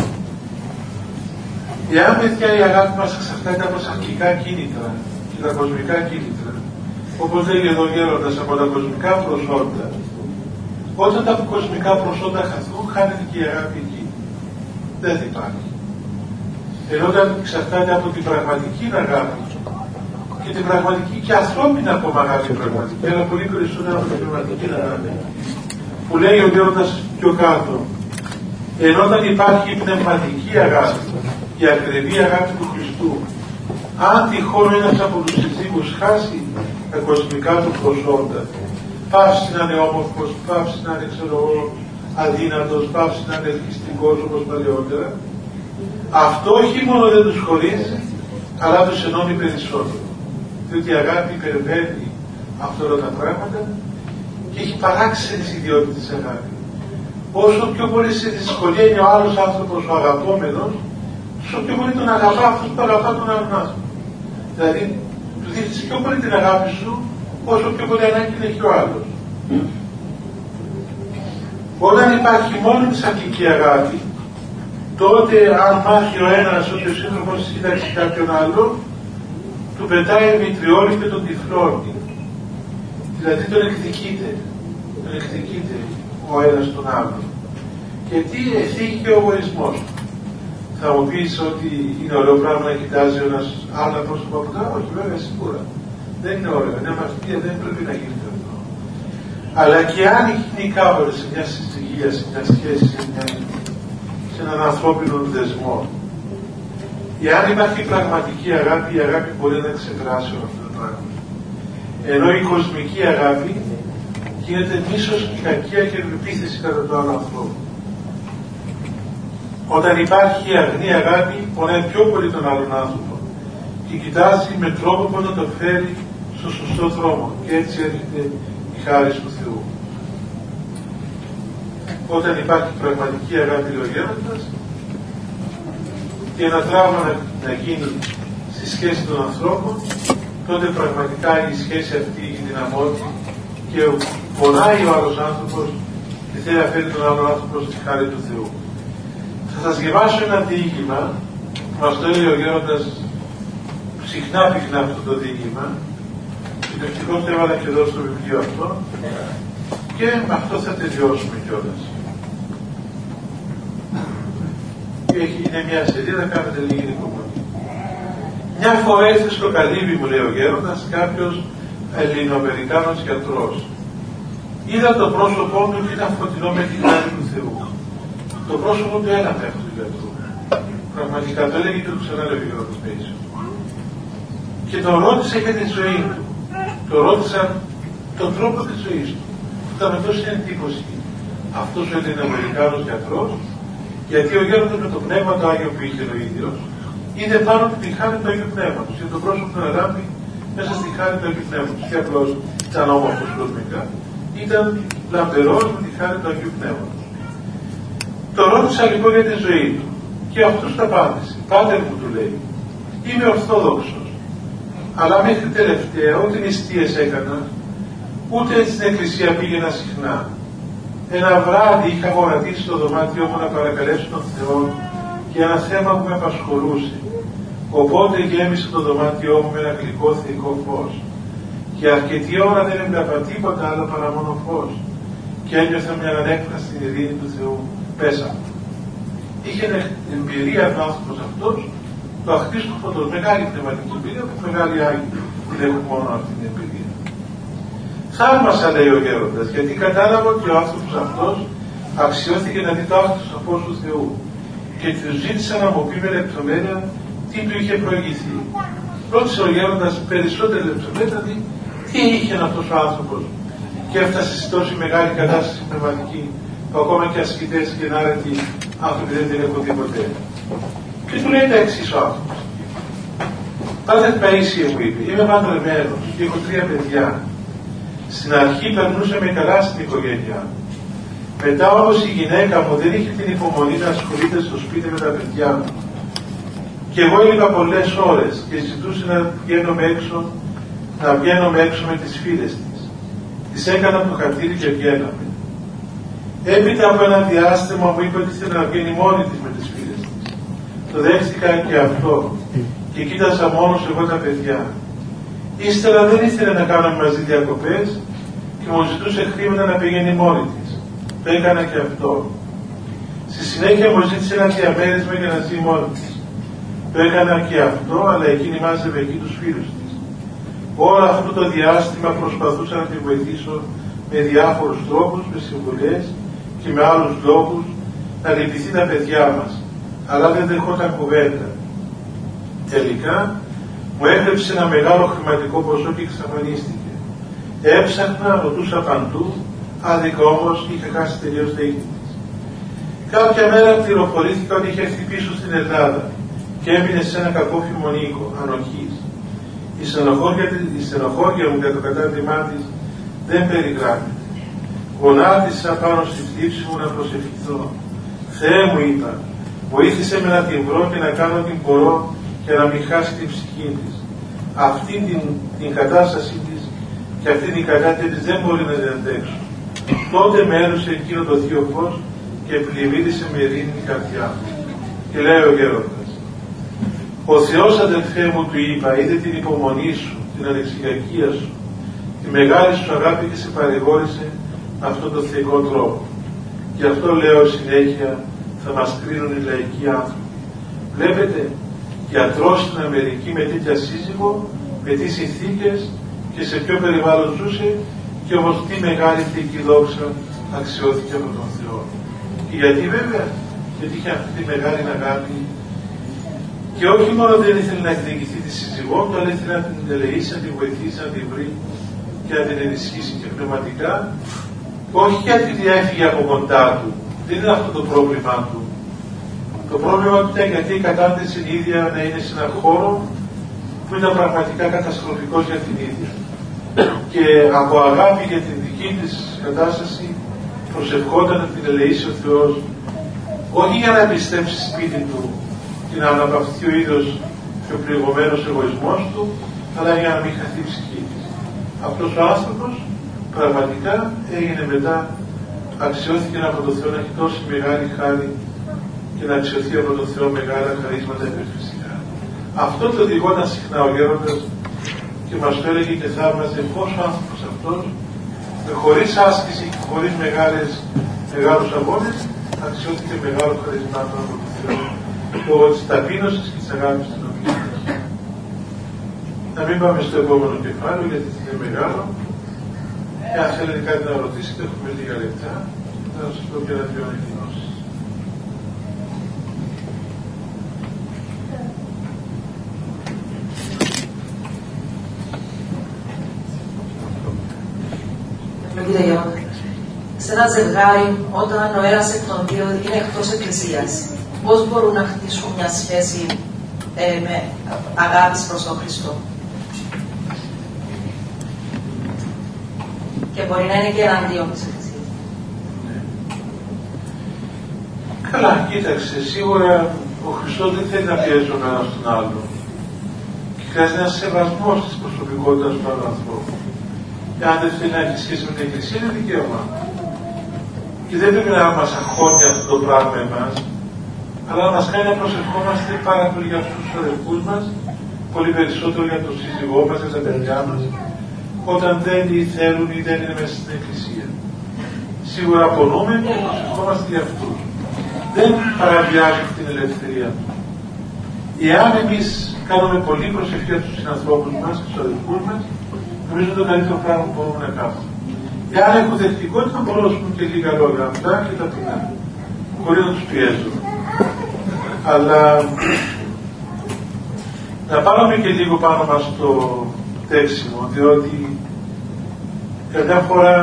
Εάν παιδιά η αγάπη μας εξαρτάται από σαρκικά κίνητρα και τα κοσμικά κίνητρα, όπως λέγει εδώ ο Γέροντας, από τα κοσμικά προσόντα, όταν τα κοσμικά προσόντα χαθούν, χάνεται και η αγάπη εκεί. Δεν θα υπάρχει. Ενώ όταν εξαρτάται από την πραγματική αγάπη και την πραγματική και ανθρώπινη ακόμα αγάπη πραγματική, αλλά πολύ περισσότερο από την πραγματική αγάπη, που λέει ο Γέροντας πιο κάτω, ενώ όταν υπάρχει η πνευματική αγάπη, η η ακριβή αγάπη του Χριστού. Αν τυχόν ένας από τους συζύγους χάσει τα κοσμικά του προσόντα, πάψει να είναι όμορφος, πάψει να είναι αδύνατος, πάψει να είναι ελκυστικός όπως παλαιότερα, αυτό όχι μόνο δεν τους χωρίζει, αλλά τους ενώνει περισσότερο. Διότι η αγάπη υπερβαίνει αυτά τα πράγματα και έχει παράξενες ιδιότητες της αγάπη. Όσο πιο πολύ σε δυσκολία είναι ο άλλος άνθρωπος, ο αγαπόμενος, όσο πιο πολύ τον αγαπά αυτός που αγαπά τον άλλον άνθρωπο. Δηλαδή, του δείχνεις πιο πολύ την αγάπη σου, όσο πιο πολύ ανάγκη έχει ο άλλος. Όταν υπάρχει μόνο της αρχική αγάπη, τότε αν μάθει ο ένας ότι ο σύντροφος σύνταξει κάποιον άλλο, του πετάει μητριόλι και τον τυφλώνει. Δηλαδή τον εκδικείται. Τον εκδικείται ο ένας τον άλλον. Γιατί ευθύγει και ο εγωισμός. Θα μου πεις ότι είναι ωραίο πράγμα να κοιτάζει ένας άλλο πρόσωπο από τώρα? Όχι, βέβαια, σίγουρα. Δεν είναι ωραίο. Είναι αμαρτία, δεν πρέπει να γίνεται αυτό. Αλλά και αν γίνει κάποτε σε μια συζυγία, σε μια σχέση, σε έναν ανθρώπινο δεσμό, εάν υπάρχει πραγματική αγάπη, η αγάπη μπορεί να ξεπεράσει όλο αυτό το πράγμα. Ενώ η κοσμική αγάπη γίνεται μίσος και κακία και επίθεση κατά του άλλου ανθρώπου. Όταν υπάρχει η αγνή αγάπη, πονάει πιο πολύ τον άλλον άνθρωπο και κοιτάζει με τρόπο που να το φέρει στο σωστό δρόμο, και έτσι έρχεται η χάρη του Θεού. Όταν υπάρχει πραγματική αγάπη, λέει ο Γέροντας, και ένα τραύμα να γίνει στη σχέση των ανθρώπων, τότε πραγματικά η σχέση αυτή δυναμώνει και πονάει ο άλλος άνθρωπος και θέλει να φέρει τον άλλον άνθρωπο στη χάρη του Θεού. Θα σας διαβάσω ένα διήγημα που μας το έλεγε ο Γέροντας συχνά πυκνά αυτό το διήγημα, και το ευτυχώς το έβαλα και εδώ στο βιβλίο αυτό, και με αυτό θα τελειώσουμε κιόλας. Είναι μια σελίδα, κάνετε λίγη υπομονή. Μια φορά ήρθε στο καλύβι, μου λέει ο Γέροντας, κάποιος Ελληνοαμερικάνος γιατρός. Είδα το πρόσωπό του και ήταν φωτεινό με τη χάρη του Θεού. Το πρόσωπο του έλαβε αυτού του γιατρού. Πραγματικά το έλεγε και το ξανάλεγε ο Γέροντας Πέισο. Και τον ρώτησε για τη ζωή του. Τον ρώτησαν τον τρόπο της ζωής του. Θα με δώσει εντύπωση αυτός ο Ελληνοαμερικάνος γιατρός, γιατί ο Γέροντας με το πνεύμα το Άγιο που είχε ο ίδιος, είδε πάνω από τη χάρη του Αγίου Πνεύματος. Και το πρόσωπο του αγάπη μέσα στη χάρη του Αγίου Πνεύματος. Και απλώς ήταν όμορφος κοσμικά, ήταν λαμπερός με τη χάρη του Αγίου Πνεύματος. Το ρώτησα λοιπόν για τη ζωή του. Και αυτός τα απάντησε. Πάτερ μου, του λέει, είμαι Ορθόδοξος. Αλλά μέχρι τελευταία ούτε νηστείες έκανα, ούτε στην εκκλησία πήγαινα συχνά. Ένα βράδυ είχα γονατίσει στο δωμάτιό μου να παρακαλέσω τον Θεό για ένα θέμα που με απασχολούσε. Οπότε γέμισε το δωμάτιό μου με ένα γλυκό θεϊκό φως. Και αρκετή ώρα δεν έβλεπα τίποτα άλλο παρά μόνο φως. Και ένιωθα μια ανέκφραστη ειρήνη του Θεού. Πέσαμε. Είχε εμπειρία ο άνθρωπος αυτός, το αχτής του φωτός. Μεγάλη πνευματική εμπειρία, που μεγάλοι Άγιοι δεν έχουν μόνο αυτή την εμπειρία. Θαύμασα, λέει ο Γέροντας, γιατί κατάλαβα ότι ο άνθρωπος αυτός αξιώθηκε να δει το άχτος του φως του Θεού και του ζήτησα να μου πει με λεπτομέρεια τι του είχε προηγηθεί. Ρώτησε ο Γέροντας περισσότερη λεπτομέρεια, δηλαδή τι είχε αυτός ο άνθρωπος και έφτασε σε τόση μεγάλη κατάσταση πνευματική που ακόμα και ασκητές και ενάρετοι άνθρωποι δεν την έχουν δει ποτέ. Και του λέει τα εξής ο άνθρωπος. Πάτερ Παΐσιε, μου είπε, είμαι παντρεμένος και έχω 3 παιδιά. Στην αρχή περνούσαμε καλά στην οικογένειά μου. Μετά όμως η γυναίκα μου δεν είχε την υπομονή να ασχολείται στο σπίτι με τα παιδιά μου. Και εγώ έλειπα πολλές ώρες και ζητούσε να βγαίνουμε έξω με τις φίλες της. Της έκανα το χαρτίρι και βγαίναμε. Έπειτα από ένα διάστημα μου είπε ότι ήθελε να βγαίνει μόνη της με τις φίλες της. Το δέχτηκα και αυτό και κοίταζα μόνος εγώ τα παιδιά. Ύστερα δεν ήθελε να κάνουμε μαζί διακοπές και μου ζητούσε χρήματα να πηγαίνει μόνη της. Το έκανα και αυτό. Στη συνέχεια μου ζήτησε ένα διαμέρισμα για να ζει μόνη της. Το έκανα και αυτό, αλλά εκείνη μάζευε εκεί τους φίλους της. Όλο αυτό το διάστημα προσπαθούσα να τη βοηθήσω με διάφορους τρόπους, με συμβουλές και με άλλους λόγους να λυπηθεί τα παιδιά μας. Αλλά δεν δεχόταν κουβέντα. Τελικά μου έγραψε ένα μεγάλο χρηματικό ποσό και εξαφανίστηκε. Έψαχνα, ρωτούσα παντού, άδικα όμως είχα χάσει τελείως τα ίχνη της. Κάποια μέρα πληροφορήθηκα ότι είχε έρθει πίσω στην Ελλάδα και έμεινε σε ένα κακό φημονίκο, ανοχής. Η στενοχώρια μου για το κατάρτιμά της δεν περιγράφεται. Γονάτισα πάνω στη θλίψη μου να προσευχηθώ. Θεέ μου, είπα, βοήθησε με να την βρω και να κάνω ό,τι μπορώ για να μην χάσει την ψυχή της. Αυτή την κατάσταση της και αυτή την κατάτια της δεν μπορεί να την αντέξω. Τότε με έδωσε εκείνο το θείο φως και πλημμύρισε με ειρήνη την καρδιά μου. Και λέει ο γέροντας, ο Θεός, αδελφέ μου, του είπα, είδε την υπομονή σου, την ανεξιγακία σου, τη μεγάλη σου αγάπη και σε παρηγόρησε με αυτόν τον θεϊκό τρόπο. Γι' αυτό λέω συνέχεια, θα μας κρίνουν οι λαϊκοί άνθρωποι. Βλέπετε, γιατρός στην Αμερική με τέτοια σύζυγο, με τι συνθήκες και σε ποιο περιβάλλον ζούσε, και όμως τι μεγάλη θεϊκή δόξα αξιώθηκε από τον Θεό. Και γιατί βέβαια, γιατί είχε αυτή τη μεγάλη αγάπη, και όχι μόνο δεν ήθελε να εκδικηθεί τη σύζυγό του, αλλά ήθελε να την ελεήσει, να την βοηθήσει, να την βρει και να την ενισχύσει και πνευματικά, όχι γιατί έφυγε από κοντά του. Δεν είναι αυτό το πρόβλημά του. Το πρόβλημα του ήταν γιατί κατάντησε η ίδια να είναι σε έναν χώρο που ήταν πραγματικά καταστροφικός για την ίδια. Και από αγάπη για την δική της κατάσταση προσευχόταν να την ελεήσει ο Θεός, όχι για να επιστρέψει σπίτι του και να αναπαυθεί ο ίδιος και ο πληγωμένος εγωισμός του, αλλά για να μην χαθεί η ψυχή της. Αυτός ο άνθρωπος πραγματικά έγινε μετά, αξιώθηκε από τον Θεό να έχει τόση μεγάλη χάρη και να αξιωθεί από τον Θεό μεγάλα χαρίσματα υπερφυσικά. Αυτό το οδηγόταν συχνά ο γέροντας και μας το έλεγε και θαύμαζε πώς ο άνθρωπος αυτός, χωρίς άσκηση και χωρίς μεγάλους αγώνες, αξιώθηκε μεγάλο χαρισμάτων από τον Θεό, λόγω της ταπείνωσης και της αγάπης της νομικής. Να μην πάμε στο επόμενο κεφάλαιο, γιατί είναι μεγάλο. Αν θέλετε κάτι να ρωτήσετε, έχουμε λίγα λεπτά, θα σας πω και ένα-δυο ανακοινώσεις. Κύριε Γιώργο, σε ένα ζευγάρι, όταν ο ένας εκ των δύο είναι εκτός εκκλησίας, πώς μπορούν να χτίσουν μια σχέση με αγάπης προς τον Χριστό? Και μπορεί να είναι και εναντίον της εκκλησίας. Καλά, κοίταξε, σίγουρα ο Χριστός δεν θέλει να πιέζει τον ένα στον άλλο. Και χρειάζεται ένα σεβασμός της προσωπικότητας του άλλου ανθρώπου. Και αν δεν θέλει να έχει σχέση με την εκκλησία, είναι δικαίωμα. Και δεν πρέπει να μας αγχώνει αυτό το πράγμα εμάς, αλλά να μας κάνει να προσευχόμαστε πάρα πολύ για αυτούς τους αδελφούς μας, πολύ περισσότερο για τον σύζυγό μας, για τα παιδιά μας, όταν δεν θέλουν ή δεν είναι μέσα στην εκκλησία. Σίγουρα απονούμε και προσευχόμαστε για αυτούς. Δεν παραβιάζουν την ελευθερία του. Εάν εμείς κάνουμε πολύ προσευχή για τους συνανθρώπους μας και τους αδελφούς μας, νομίζω είναι το καλύτερο πράγμα που μπορούμε να κάνουμε. Εάν έχουν δεχτικότητα, μπορούμε να πούμε και λίγα λόγια αυτά και ταπεινά, χωρίς να τους πιέζουμε. Αλλά να πάρουμε και λίγο πάνω μας το τέξιμο, διότι καμιά φορά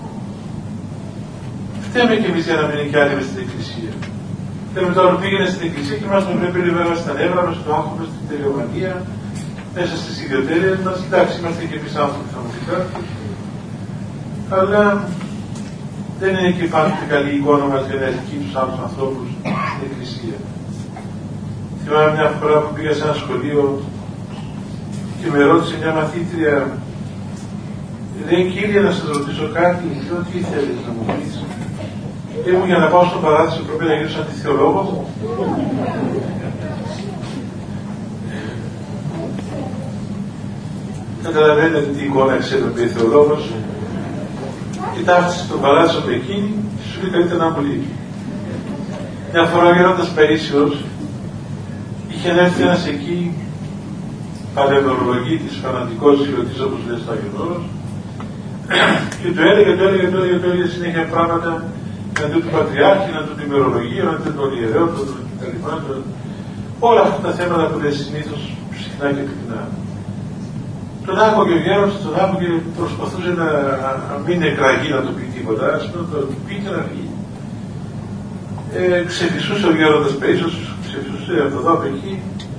φταίμε και εμείς για να μην είναι κι άλλοι μες στην εκκλησία. Θέλουμε τώρα που πήγαινε στην εκκλησία και μας τον πρέπει λίγο στα νεύρα, μες στο άγχο, μες στην τελειομανία, μέσα στις ιδιωτέρειες μας. Εντάξει, είμαστε και εμείς άνθρωποι, θα μου πει κάποιος, αλλά δεν είναι και πάντοτε καλή εικόνα μας για να ελκύει τους άλλους ανθρώπους στην εκκλησία. Θυμάμαι μια φορά που πήγα σε ένα σχολείο και με ρώτησε μια μαθήτρια, λέει, κύριε, να σας ρωτήσω κάτι? Λέω, τι θέλεις να μου πεις? Και μου, για να πάω στον παράδεισο πρέπει να γίνω σαν τη θεολόγος. Καταλαβαίνετε τι εικόνα εξέπρεπε η θεολόγος. Κοιτάξτε στον παράδεισο από εκείνη και σου λέει καλύτερα να μου λείπει. Μια φορά ο γέροντας Παΐσιος είχε έρθει ένας εκεί παλαιολογητής, φανατικός ιωτής, όπως λέει στο Άγιον Όρος, και του έλεγε συνέχεια πράγματα εναντίον του Πατριάρχη, εναντίον του ημερολογίου, εναντίον των ιερέων, των κτλ. Όλα αυτά τα θέματα που λέει συνήθως συχνά και πυκνά. Τον άκουγε και ο γέροντας, τον άκουγε και προσπαθούσε να μην εκραγεί, να του πει τίποτα, να το πει και να βγει. Ξεφυσούσε ο γέροντας πίσω, ξεφυσούσε από εδώ από εκεί.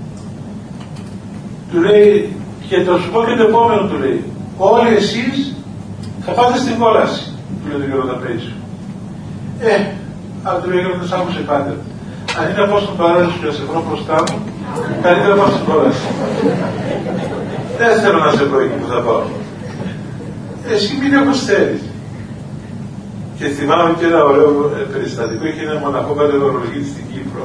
Του λέει, και το σου πω και το επόμενο, του λέει, όλοι εσείς θα πάτε στην κόλαση, του λέει το γέροντα πίσω. Αλλά του λέει ο γέροντας, άκουσε πάτε. Αν είναι από στον παράδεισο και να σε βρω μπροστά μου, καλύτερα πάω στην κόλαση. Δεν θέλω να σε βρω εκεί που θα πάω. Εσύ μείνε όπως θέλεις. Και θυμάμαι και ένα ωραίο περιστατικό. Είχε ένα μοναχό πατερολογίτη στην Κύπρο.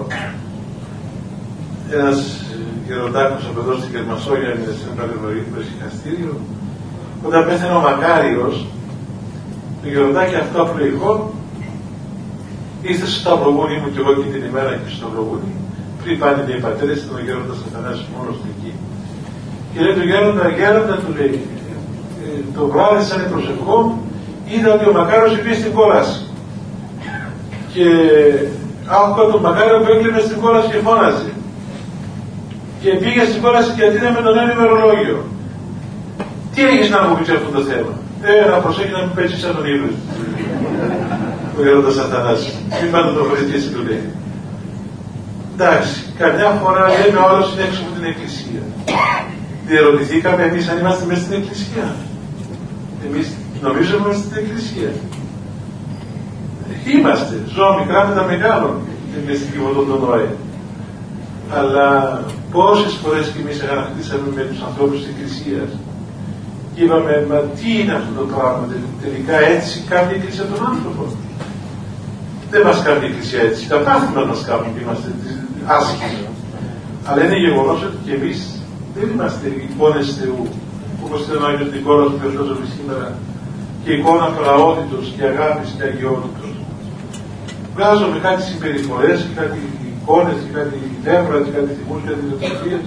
Ένας γεροντάκος από εδώ στην Κερμασόγεια, είναι σε ένα πατερολογίτη προσυχαστήριο. Όταν πέθανε ο Μακάριος, το γεροντάκι αυτό απλοϊκό, ήρθε στο Σταυροβούνι, ήμουν και εγώ και την ημέρα εκεί στο Σταυροβούνι. Πριν πάνε οι πατέρες, ήταν ο γέροντας Αθανάσης μόνος του εκεί. Και λέει του γέροντα, του λέει, το βράδυ σαν προσευχό, είδα ότι ο Μακάριος πήγε στην κόλαση. Και άκουγα τον Μακάριο που έκλεινε στην κόλαση και φώναζε. Και πήγε στην κόλαση γιατί ήταν με τον ένα ημερολόγιο. Τι έχεις να μου πεις αυτό το θέμα? Να προσέχει να μην πέσει σαν τον ύπνο. Ο γέροντας Αθανάσης. Μην πάντα το βρεις και εσύ, του λέει. Εντάξει, καμιά φορά λέμε όλος είναι έξω από την εκκλησία. Διερωτηθήκαμε εμείς αν είμαστε μέσα στην εκκλησία. Εμείς νομίζουμε είμαστε στην εκκλησία. Είμαστε, ζώα μικρά με τα μεγάλων, την μυστική βοδό των ΟΕ. Αλλά πόσες φορές και εμείς αγανακτήσαμε με τους ανθρώπους της εκκλησίας και είπαμε, μα τι είναι αυτό το πράγμα, τελικά έτσι κάνει η εκκλησία των άνθρωπων. Δεν μας κάνει η εκκλησία έτσι, τα πάθημα μας κάνουν και είμαστε άσχημοι. Αλλά είναι γεγονός ότι και εμείς δεν είμαστε εικόνες Θεού, όπως ήταν ο Άγιος Νικόλαος που εορτάζουμε σήμερα, και εικόνα φραότητος και αγάπης και αγιότητος. Βγάζουμε κάτι συμπεριφορές και κάτι εικόνες και κάτι νεύρα και κάτι θυμούς και κάτι λειτουργίες.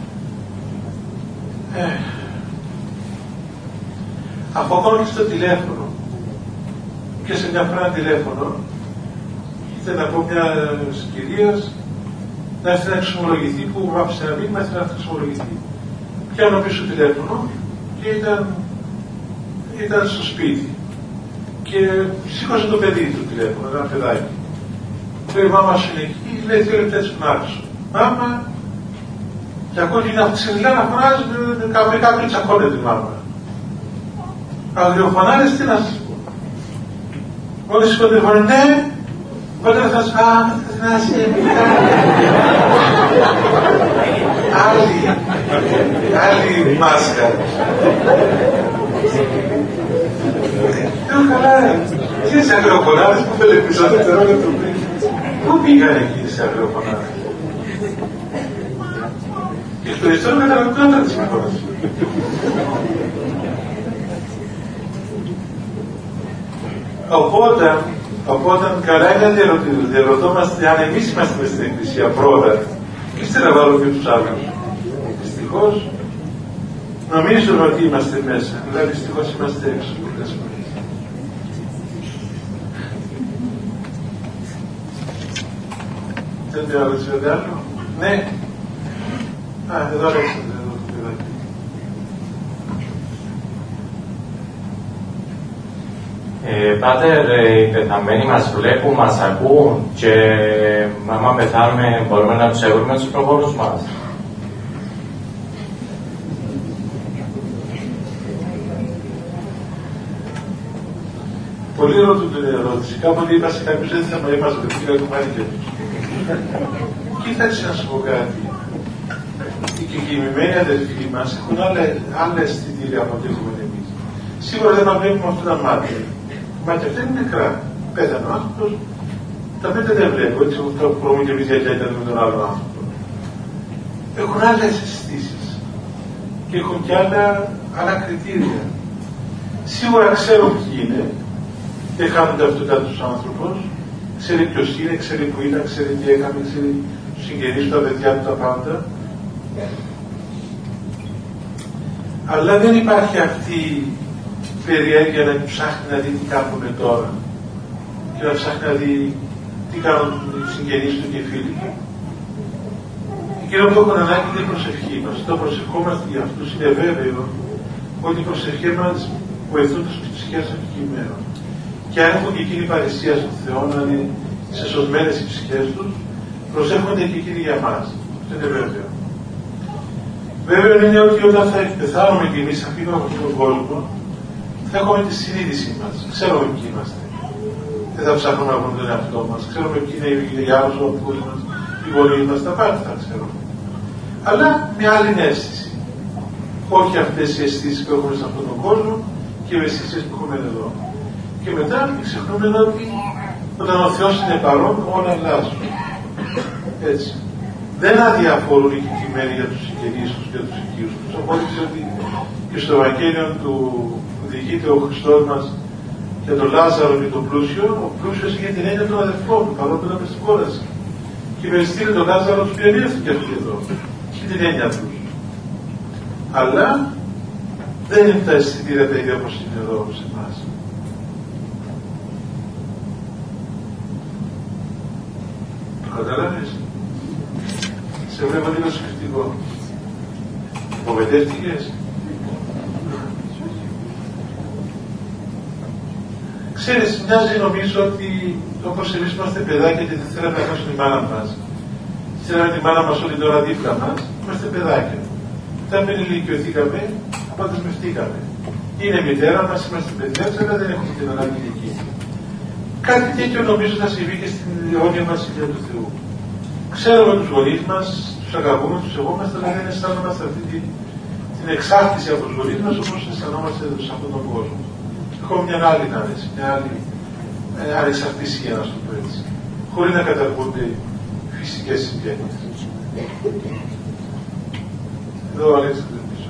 Από ακόμα και στο τηλέφωνο. Και σε μια φορά τηλέφωνο, ήθελα να πω μια κυρία να έρθει να εξομολογηθεί, που μου άφησε ένα μήνυμα, ήθελα να εξομολογηθεί. Πιάνω πίσω τηλέφωνο και ήταν στο σπίτι. Και σήκωσε το παιδί του τηλέφωνο, ένα παιδάκι. Λέει, μάμα σου είναι εκεί, λέει 2 λεπτά έτσι να άρχισω. Μάμα, και ακούω την αυξηλά να φωνάζει, κάποιοι τσακώνε την μάμα. Αγριοφωνάρες, τι να σας πω. Μόλις σηκώνται φωνή, ναι, πότε θα σας πω, να σε άλλη μάσκα. Λέω καλά, τις αγριοφωνάρες που θέλει πίσω δευτερόλεπτο πριν. Πού πήγαν εκεί τις αγριοφωνάρες? Και στο ιστορικό καταλαβαίνοντα τις εικόνες. Οπότε καλά είναι να διαρωτόμαστε αν εμείς είμαστε μες στην εκκλησία πρώτα και ύστερα βάλουμε και τους άλλους. Δυστυχώς νομίζουμε ότι είμαστε μέσα, αλλά δυστυχώς είμαστε έξω πολλές φορές. Θέλετε να ρωτήσετε άλλο? Ναι. Εδώ ρωτήσατε. Πάτερ, οι πεθαμένοι μας βλέπουν, μας ακούν και άμα πεθάνουμε μπορούμε να τους έβρουμε τους προχώρους μας. Πολλοί ρωτούν την ερώτηση. Κάποτε είπα σε κάποιους έτσι θα μου είπα στο πήγα το μάρι και τους. Κοίταξε να σου πω κάτι. Οι κεκοιμημένοι αδερφοί μας έχουν άλλα αισθητήρια από ό,τι έχουμε εμείς. Σίγουρα δεν μας βλέπουμε αυτά τα μάτια. Μα και αυτά είναι νεκρά. Πέθανε ο άνθρωπος, τα μάτια δεν βλέπω, έτσι όπως τα μπορούμε και εμείς διακαίταμε με τον άλλον άνθρωπο. Έχουν άλλες αισθήσεις και έχουν και άλλα κριτήρια. Σίγουρα ξέρουν ποιοι είναι, δεν χάνουν ταυτότητα τους άνθρωπος, ξέρει ποιος είναι, ξέρει που ήταν, ξέρει τι έκανε, ξέρει τους συγγενείς του, τα παιδιά του, τα πάντα. Αλλά δεν υπάρχει αυτή η περιέργεια να ψάχνει να δει τι κάνουμε τώρα και να ψάχνει να δει τι κάνουν οι συγγενείς του και οι φίλοι του. εκείνο που έχουν ανάγκη είναι η προσευχή μας. Το προσευχόμαστε για αυτούς, είναι βέβαιο ότι οι προσευχές μας βοηθούν τις ψυχές των κειμένων. Και αν έχουν και εκείνη παρησία στον Θεό, να είναι σεσωσμένες οι ψυχές τους, προσεύχονται και εκείνοι για μας. Αυτό είναι βέβαιο. Βέβαιο είναι ότι όταν θα πεθάνουμε κι εμείς, θα φύγουμε από αυτόν τον κόσμο, θα έχουμε τη συνείδησή μας. Ξέρουμε ποιοι είμαστε. Δεν θα ψάχνουμε να βρούμε τον εαυτό μας. Ξέρουμε ποιοι είναι οι άλλους οπούς μας, οι γονείς μας, τα πάντα θα ξέρουμε. Αλλά με άλλη αίσθηση. Όχι αυτές οι αισθήσεις που έχουμε σε αυτόν τον κόσμο και οι αισθήσεις που έχουμε εδώ. Και μετά ξεχνούμε ότι όταν ο Θεός είναι παρόν, όλα αλλάζουν. Έτσι. Δεν αδιαφορούν οι κεκτημένοι για τους συγγενείς τους και τους οικείους τους. Οπότε ότι και στο Ευαγγέλιο που διηγείται ο Χριστός μας για τον Λάζαρο και τον πλούσιο, ο πλούσιος είχε την έννοια των αδελφών του, παρότι ήταν μες στην κόλαση. Και με στείλει τον Λάζαρο του πει και αυτοί εδώ. Είχε την έννοια του. Αλλά δεν είναι τα αισθητήρια τα ίδια όπως είναι εδώ σε εμάς. Το καταλάβεις? Σε βλέπω λίγο σκεφτικό. Υποβετεύτηκες? Ξέρεις, μοιάζει νομίζω ότι όπως εμείς είμαστε παιδάκια και δεν θέλαμε να κάνουμε τη μάνα μας. Θέλαμε τη μάνα μας όλη την ώρα δίπλα μας, είμαστε παιδάκια. Όταν δεν ηλικιωθήκαμε, απαντησμευτήκαμε. Είναι η μητέρα μας, είμαστε παιδιά, αλλά δεν έχουμε την ανάγκη εκεί. Κάτι τέτοιο νομίζω θα συμβεί και στην αιώνια μας ηλία του Θεού. Ξέρουμε τους γονείς μας, τους αγαπούμε, τους σεβόμαστε, αλλά δεν αισθάνομαστε αυτή την εξάρτηση από τους γονείς μας όπως αισθανόμαστε σε αυτόν τον κόσμο. Έχουμε μια άλλη άρεση, μια άλλη εξαρτησία, να σου πω έτσι. Χωρίς να καταργούνται φυσικές συγγένειες. Εδώ ο Αλέξανδρος πίσω.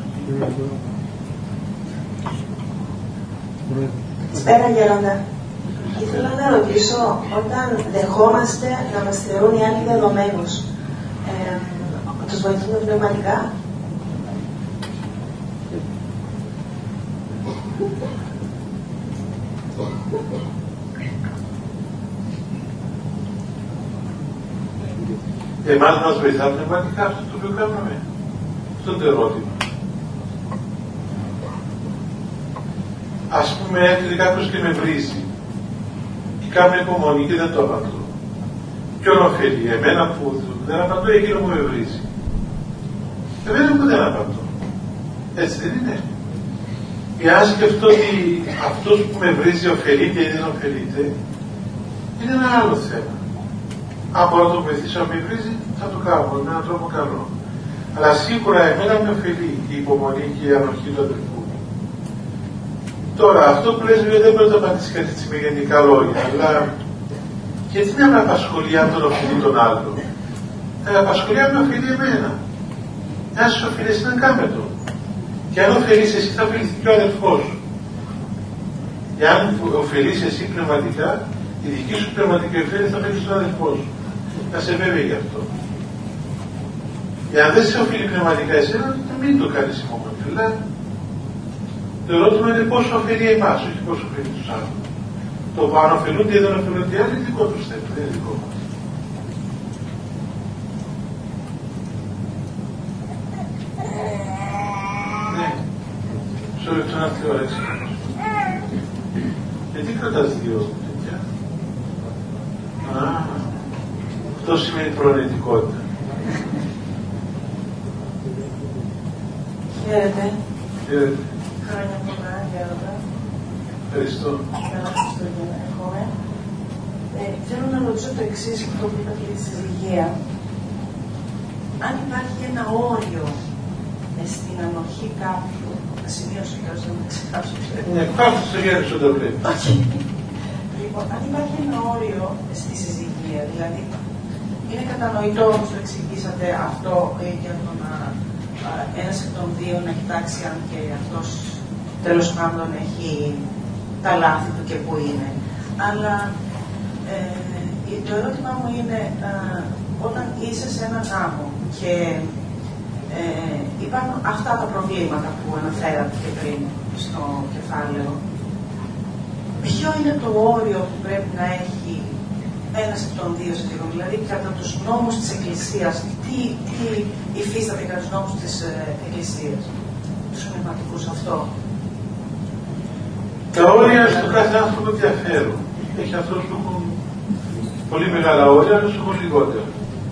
Καλησπέρα Γέροντα. Ήθελα να ρωτήσω, όταν δεχόμαστε να μας θεωρούν οι άλλοι δεδομένους, τους βοηθούμε πνευματικά? Εμάς μας βοηθά πνευματικά αυτό το οποίο κάνουμε. Αυτό το ερώτημα. Ας πούμε έρχεται κάποιος και με βρίζει και κάνω υπομονή και δεν το απαντώ. Ποιον ωφελεί? Εμένα που δεν απαντώ, εκείνο που με βρίζει. Εμένα που δεν απαντώ. Έτσι δεν είναι? Εάν σκεφτώ ότι αυτός που με βρίζει ωφελείται ή δεν ωφελείται, είναι ένα άλλο θέμα. Αν μπορώ να το βοηθήσω να με βρίζει, θα το κάνω με έναν τρόπο καλό. Αλλά σίγουρα εμένα με ωφελεί η υπομονή και η ανοχή του αδελφού. Τώρα, αυτό που λες δεν μπορεί να το απαντήσει κανείς με γενικά λόγια, αλλά γιατί να με απασχολεί αν τον ωφελεί τον άλλο? Απασχολεί αν με ωφελεί εμένα. Αν σου ωφελείς, να κάμε το. Και αν ωφελείς εσύ, θα ωφεληθεί και ο αδελφός σου. Εάν ωφελείς εσύ πνευματικά, η δική σου πνευματική ωφέλη θα ωφελήσει τον αδελφό σου. Να σε βέβαιη γι' αυτό. Εάν δεν σε ωφελεί πνευματικά εσένα, μην το κάνεις υπομονή. Αλλά το ερώτημα είναι πόσο ωφελεί εμάς, όχι πόσο ωφελεί τους άλλους. Το αν ωφελούνται ή δεν ωφελούνται οι άλλοι είναι δικό τους θέμα, δεν είναι δικό μας. Ναι, σε όλη τον αυτή ώρα έτσι. Γιατί κρατάς δύο τέτοια? Αυτό σημαίνει προαιρετικότητα. Χαίρετε. Χαίρετε. Χρόνια πολλά, Γέροντα. Ευχαριστώ. Καλά Χριστούγεννα εύχομαι. Θέλω να ρωτήσω το εξής, αυτό που είπατε για τη συζυγία. Αν υπάρχει ένα όριο στην ανοχή κάποιου, να σημειώσω και όσο να με ξεχάσω. Ναι, πάρτε στο χέρι σου το βλέπει. Λοιπόν, αν υπάρχει ένα όριο στη συζυγία, δηλαδή είναι κατανοητό όπως το εξηγήσατε αυτό για το να ένας εκ των δύο να κοιτάξει αν και αυτός τέλος πάντων έχει τα λάθη του και που είναι. Αλλά το ερώτημά μου είναι όταν είσαι σε ένα γάμο και υπάρχουν αυτά τα προβλήματα που αναφέρατε και πριν στο κεφάλαιο, ποιο είναι το όριο που πρέπει να έχει ένας εκ των δύο συζύγων? Δηλαδή, κατά τους νόμους της Εκκλησίας, τι υφίσταται κατά τους νόμους της Εκκλησίας, τους πνευματικούς αυτό? Τα όρια στο κάθε άνθρωπο διαφέρουν. Έχει αυτούς που έχουν πολύ μεγάλα όρια, άλλους έχουν λιγότερα.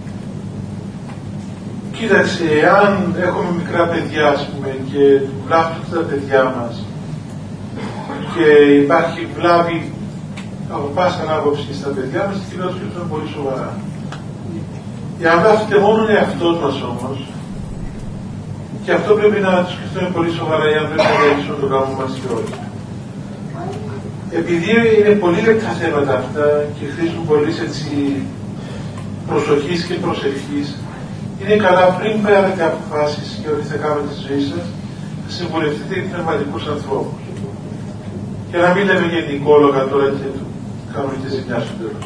Κοίταξε, αν έχουμε μικρά παιδιά, ας πούμε, και βλάπτουν τα παιδιά μας και υπάρχει βλάβη από πάσχαν άποψη στα παιδιά μας, την κοινότητα σκεφτούμε πολύ σοβαρά. Για να βλάφτεται μόνο ο εαυτός μας όμως, και αυτό πρέπει να το σκεφτούμε πολύ σοβαρά για να πρέπει να διαλύσουμε τον γάμο μας και όχι. Επειδή είναι πολύ λεπτά θέματα αυτά και χρήζουν πολύ προσοχής και προσευχής, είναι καλά πριν πάρετε αποφάσεις για ό,τι θα κάνετε τη ζωή σας, να συμβουλευτείτε και πνευματικούς ανθρώπους. Και να μην λέμε γενικόλογα τώρα και κάνουμε και ζημιά στο τέλος.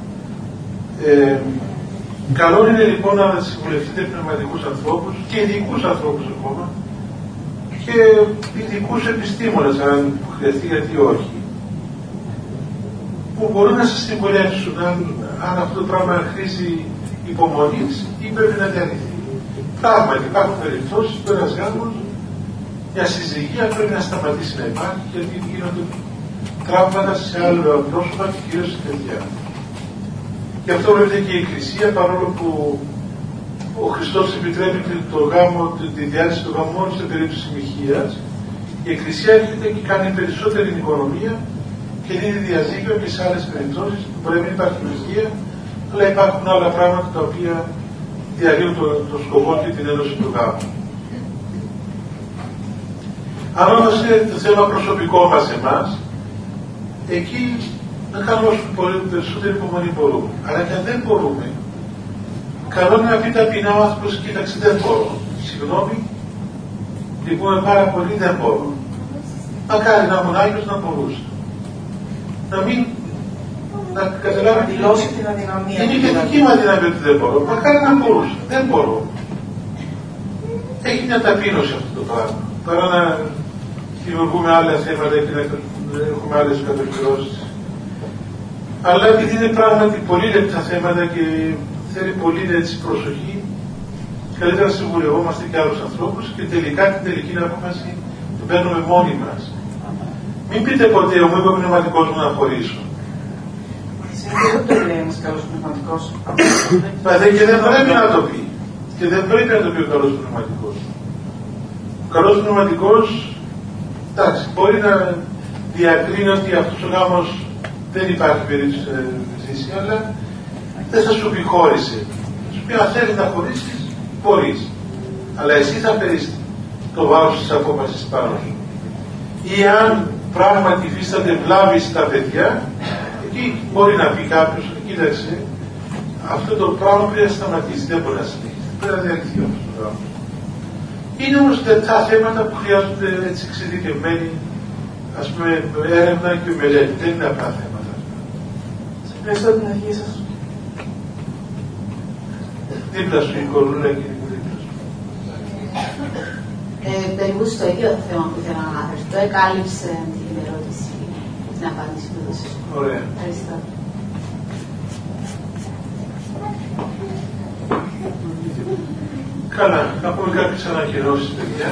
Καλό είναι λοιπόν να συμβουλευτείτε πνευματικούς ανθρώπους και ειδικούς ανθρώπους ακόμα και ειδικούς επιστήμονες, αν χρειαστεί, γιατί όχι, που μπορούν να σας συμβουλεύσουν αν αυτό το πράγμα χρήζει υπομονής ή πρέπει να διαλυθεί. Πράγματι υπάρχουν περιπτώσεις που ένας γάμος, μια συζυγία πρέπει να σταματήσει να υπάρχει, γιατί γίνονται τραύματα σε άλλα πρόσωπα και κυρίως στην παιδιά. Γι' αυτό βλέπετε και η Εκκλησία, παρόλο που ο Χριστός επιτρέπει το γάμο, τη διάρκεια του γάμου μόνο σε περίπτωση μοιχείας, η Εκκλησία έρχεται και κάνει περισσότερη οικονομία και δίνει διαζύγιο και σε άλλες περιπτώσεις που μπορεί να μην υπάρχει μοιχεία, αλλά υπάρχουν άλλα πράγματα τα οποία διαλύουν το σκοπό και την ένωση του γάμου. Αν όμως είναι το θέμα προσωπικό μας εμάς, εκεί να κάνουμε όσο περισσότερη υπομονή μπορούμε. Αλλά και αν δεν μπορούμε, καλό είναι να πει ταπεινά ο άνθρωπος, κοίταξε, δεν μπορώ. Συγγνώμη, λυπούμε πάρα πολύ, δεν μπορώ. Μακάρι να ήμουν Άγιος να μπορούσα. Να μην, να καταλάβει την αδυναμία. Είναι και δική μου αδυναμία ότι δεν μπορώ. Μακάρι να μπορούσα. Δεν μπορώ. Έχει μια ταπείνωση αυτό το πράγμα. Τώρα να δημιουργούμε άλλα θέματα και να έχουμε άλλες κατοχυρώσεις. Αλλά επειδή είναι πράγματι πολύ λεπτά θέματα και θέλει πολύ έτσι προσοχή, καλύτερα συμβουλευόμαστε και άλλους ανθρώπους και τελικά την τελική απόφαση την παίρνουμε μόνοι μας. Μην πείτε ποτέ, εγώ είμαι ο πνευματικός μου να χωρίσω. Δεν το λέει ένας καλός πνευματικός. Και δεν πρέπει να το πει. Και δεν πρέπει να το πει ο καλός πνευματικός. Ο καλός πνευματικός, εντάξει, μπορεί να διακρίνει ότι αυτός ο γάμος δεν υπάρχει περίπτωση να ζήσει, αλλά δεν θα σου πει χώρισε. Θα σου πει αν θέλεις να χωρίσεις, μπορείς. Αλλά εσύ θα φέρεις το βάρος της απόφασης πάνω σου. Ή αν πράγματι υφίσταται βλάβη στα παιδιά, εκεί μπορεί να πει κάποιος, κοίταξε, αυτό το πράγμα πρέπει να σταματήσει, δεν μπορεί να συνεχίσει. Πρέπει να διαλυθεί αυτό το πράγμα. Είναι όμως τα θέματα που χρειάζονται έτσι εξειδικευμένη, ας πούμε, έρευνα και μελέτη. Δεν είναι απλά θέματα. Σε ευχαριστώ την αρχή σας. Δίπλα σου η κορούλα και η δίπλα σου. Περίπου στο ίδιο θέμα που ήθελα να αναφερθώ, εκάλυψε την ερώτηση, την απάντηση που έδωσες. Ωραία. Ευχαριστώ. Καλά, να πούμε κάποιες ανακοινώσεις, παιδιά.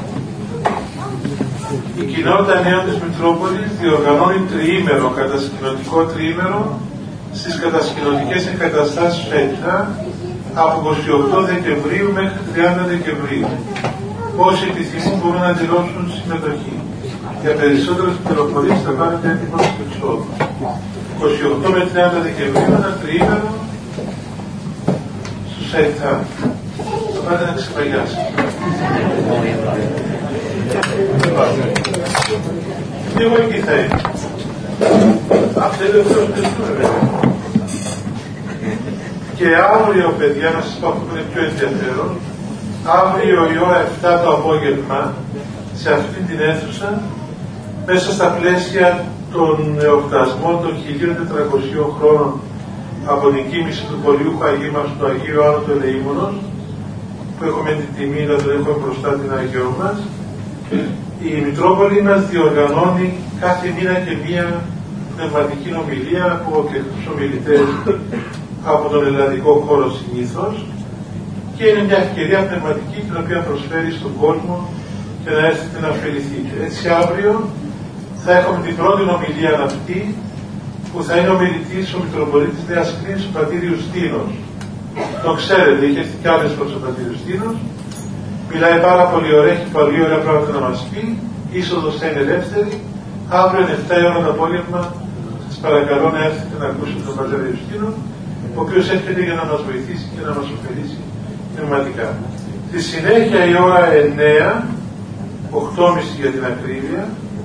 Η κοινότητα νέων της Μητρόπολης διοργανώνει τριήμερο, κατασκηνωτικό τριήμερο στις κατασκηνωτικές εγκαταστάσεις ΦΕΤΑ από 28 Δεκεμβρίου μέχρι 30 Δεκεμβρίου. Όσοι επιθυμούν μπορούν να δηλώσουν συμμετοχή. Για περισσότερες πληροφορίες θα πάρετε έτοιμο στο εξόδου. 28 με 30 Δεκεμβρίου ένα τριήμερο στους ΦΕΤΑ. Θα πάτε να ξεπαγιάσετε. Και εγώ εκεί θα είμαι. Αυτή δεν προσπαθούμε βέβαια. Και αύριο, παιδιά, να σας πω αυτό που είναι πιο ενδιαφέρον, αύριο η ώρα 7 το απόγευμα, σε αυτή την αίθουσα, μέσα στα πλαίσια των εορτασμών των 1400 χρόνων από την κοίμηση του πολιούχου Αγίου μας, του Αγίου Άννου του Ελεήμονος, που έχουμε την τιμή να τον έχουμε μπροστά την Αγιό μας, η Μητρόπολη μας διοργανώνει κάθε μήνα και μία πνευματική ομιλία από εκλεκτούς ομιλητές από τον ελλαδικό χώρο συνήθως, και είναι μια ευκαιρία πνευματική την οποία προσφέρει στον κόσμο και να έρθετε να ωφεληθείτε. Έτσι αύριο θα έχουμε την πρώτη ομιλία αυτή, που θα είναι ομιλητής ο Μητροπολίτης Νέας Κρήτης, ο πατήρ Ιουστίνος. Το ξέρετε, είχε έρθει κι άλλες φορές ο πατήρ Ιουστίνος. Μιλάει πάρα πολύ ωραία, έχει πολύ ωραία πράγματα να μας πει. Η είσοδος θα είναι ελεύθερη. Αύριο είναι 7 η ώρα το απόγευμα. Σας παρακαλώ να έρθετε να ακούσετε τον πατήρ Ιουστίνο, ο οποίος έρχεται για να μας βοηθήσει και να μας ωφελήσει πνευματικά. Στη συνέχεια η ώρα 9, 8.30 για την ακρίβεια,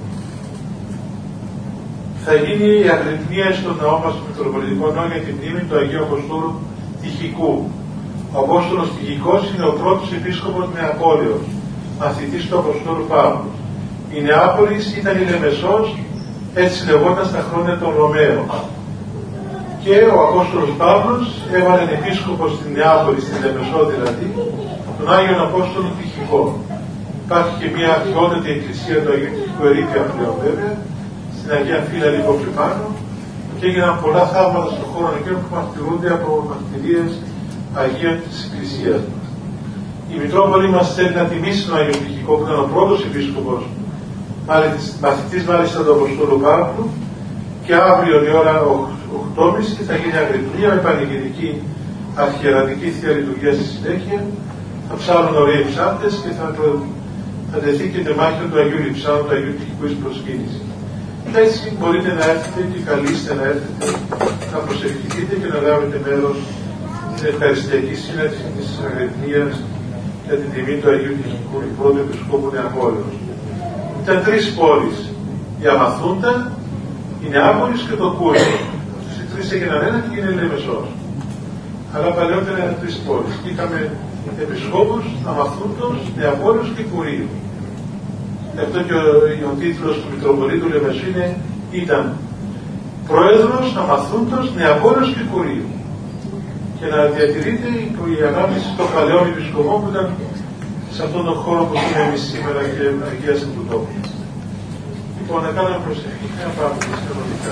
θα γίνει η αγρυπνία στον ναό μας του Μητροπολιτικού Ναό για την μνήμη του Αγίου Αποστόλου Τυχικού. Ο Απόστολος Τυχικός είναι ο πρώτος επίσκοπος Νεαπόλεως, μαθητής του Αποστόλου Παύλου. Η Νεάπολης ήταν η Λεμεσός, έτσι λεγόταν στα χρόνια των Ρωμαίων. Και ο Απόστολος Παύλος έβαλε επίσκοπο στην Νεάπολη, στην Λεμεσό δηλαδή, τον Άγιον Απόστολο Τυχικό. Υπάρχει και μια αρχαιότατη εκκλησία του Αγίου Τυχικού ερήπια πλέον βέβαια, στην Αγία Φύλλα λίγο πιο πάνω, και έγιναν πολλά θαύματα στον χώρο εκείνο που μαρτυρούνται από μαρτυρίες Αγίων της Εκκλησίας μας. Η Μητρόπολη μας θέλει να τιμήσει τον Άγιο Τυχικό, που ήταν ο πρώτος επίσκοπος, μαθητής μάλιστα του Αποστόλου Παύλου, και αύριο η ώρα 8.30 θα γίνει αγρυπνία με πανηγυρική αρχιερατική θεία λειτουργία στη συνέχεια. Θα ψάλουν ωραίοι ψάλτες και θα τεθεί και τεμάχιο του Αγίου Λειψάνου, του Αγίου Τυχικού εις προσκύνηση. Έτσι μπορείτε να έρθετε και καλείστε να έρθετε να προσευχηθείτε και να λάβετε μέρος στην ευχαριστιακή σύναξη της αγρυπνίας για την τιμή του Αγίου Τυχικού, του πρώτου επισκόπου Νεαπόλεως. Ήταν 3 πόλεις, η Αμαθούντα, η Νεάπολης και το Κούριο. Οι 3 έγιναν ένα και είναι Λεμεσός. Αλλά παλαιότερα ήταν 3 πόλεις. Και είχαμε επισκόπους Αμαθούντος, Νεαπόλεως και Κουρίου. Γι' αυτό και ο τίτλος του Μητροπολίτου Λεμεσού ήταν Πρόεδρος Αμαθούντος, Νεαπόλεως και Κουρίου. Και να διατηρείται η ανάμειξη των παλαιών επισκοπών που ήταν σε αυτόν τον χώρο που είναι εμείς σήμερα και αγίασαν του τόπου. Λοιπόν, να κάνουμε προσευχή και να πάμε και κανονικά.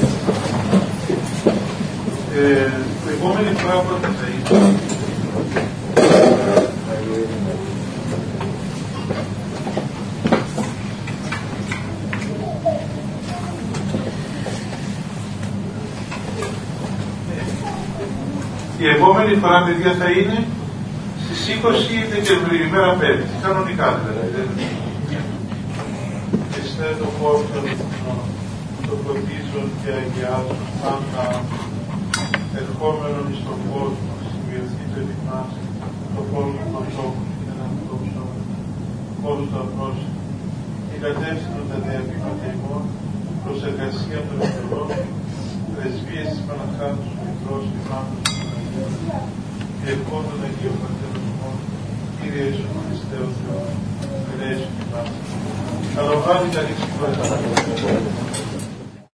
Το επόμενη φορά πρώτα θα είναι η επόμενη φορά, παιδιά, θα είναι στις 20 Δεκεμβρίου, ημέρα 5, κανονικά δηλαδή. Χριστέ το φως το φωτίζον και αγιάζον πάντα ερχόμενον εις τον κόσμο, σημειωθεί το ετοιμάς, το φως των τόπων και να αυτόψω, φως του απρόσιτου, και κατεύθυνον τα διαβήματα ημών προς εργασία των εχθρών, πρεσβείες της Παναχάρτου του Μικρός και Μάντος του Αγίου, και ευχόντων Αγίου Πατέρων ημών, Κύριε Ιησού Χριστέ ο Θεός, ελέησον ημάς. Καλοβάλλει τα ρίξη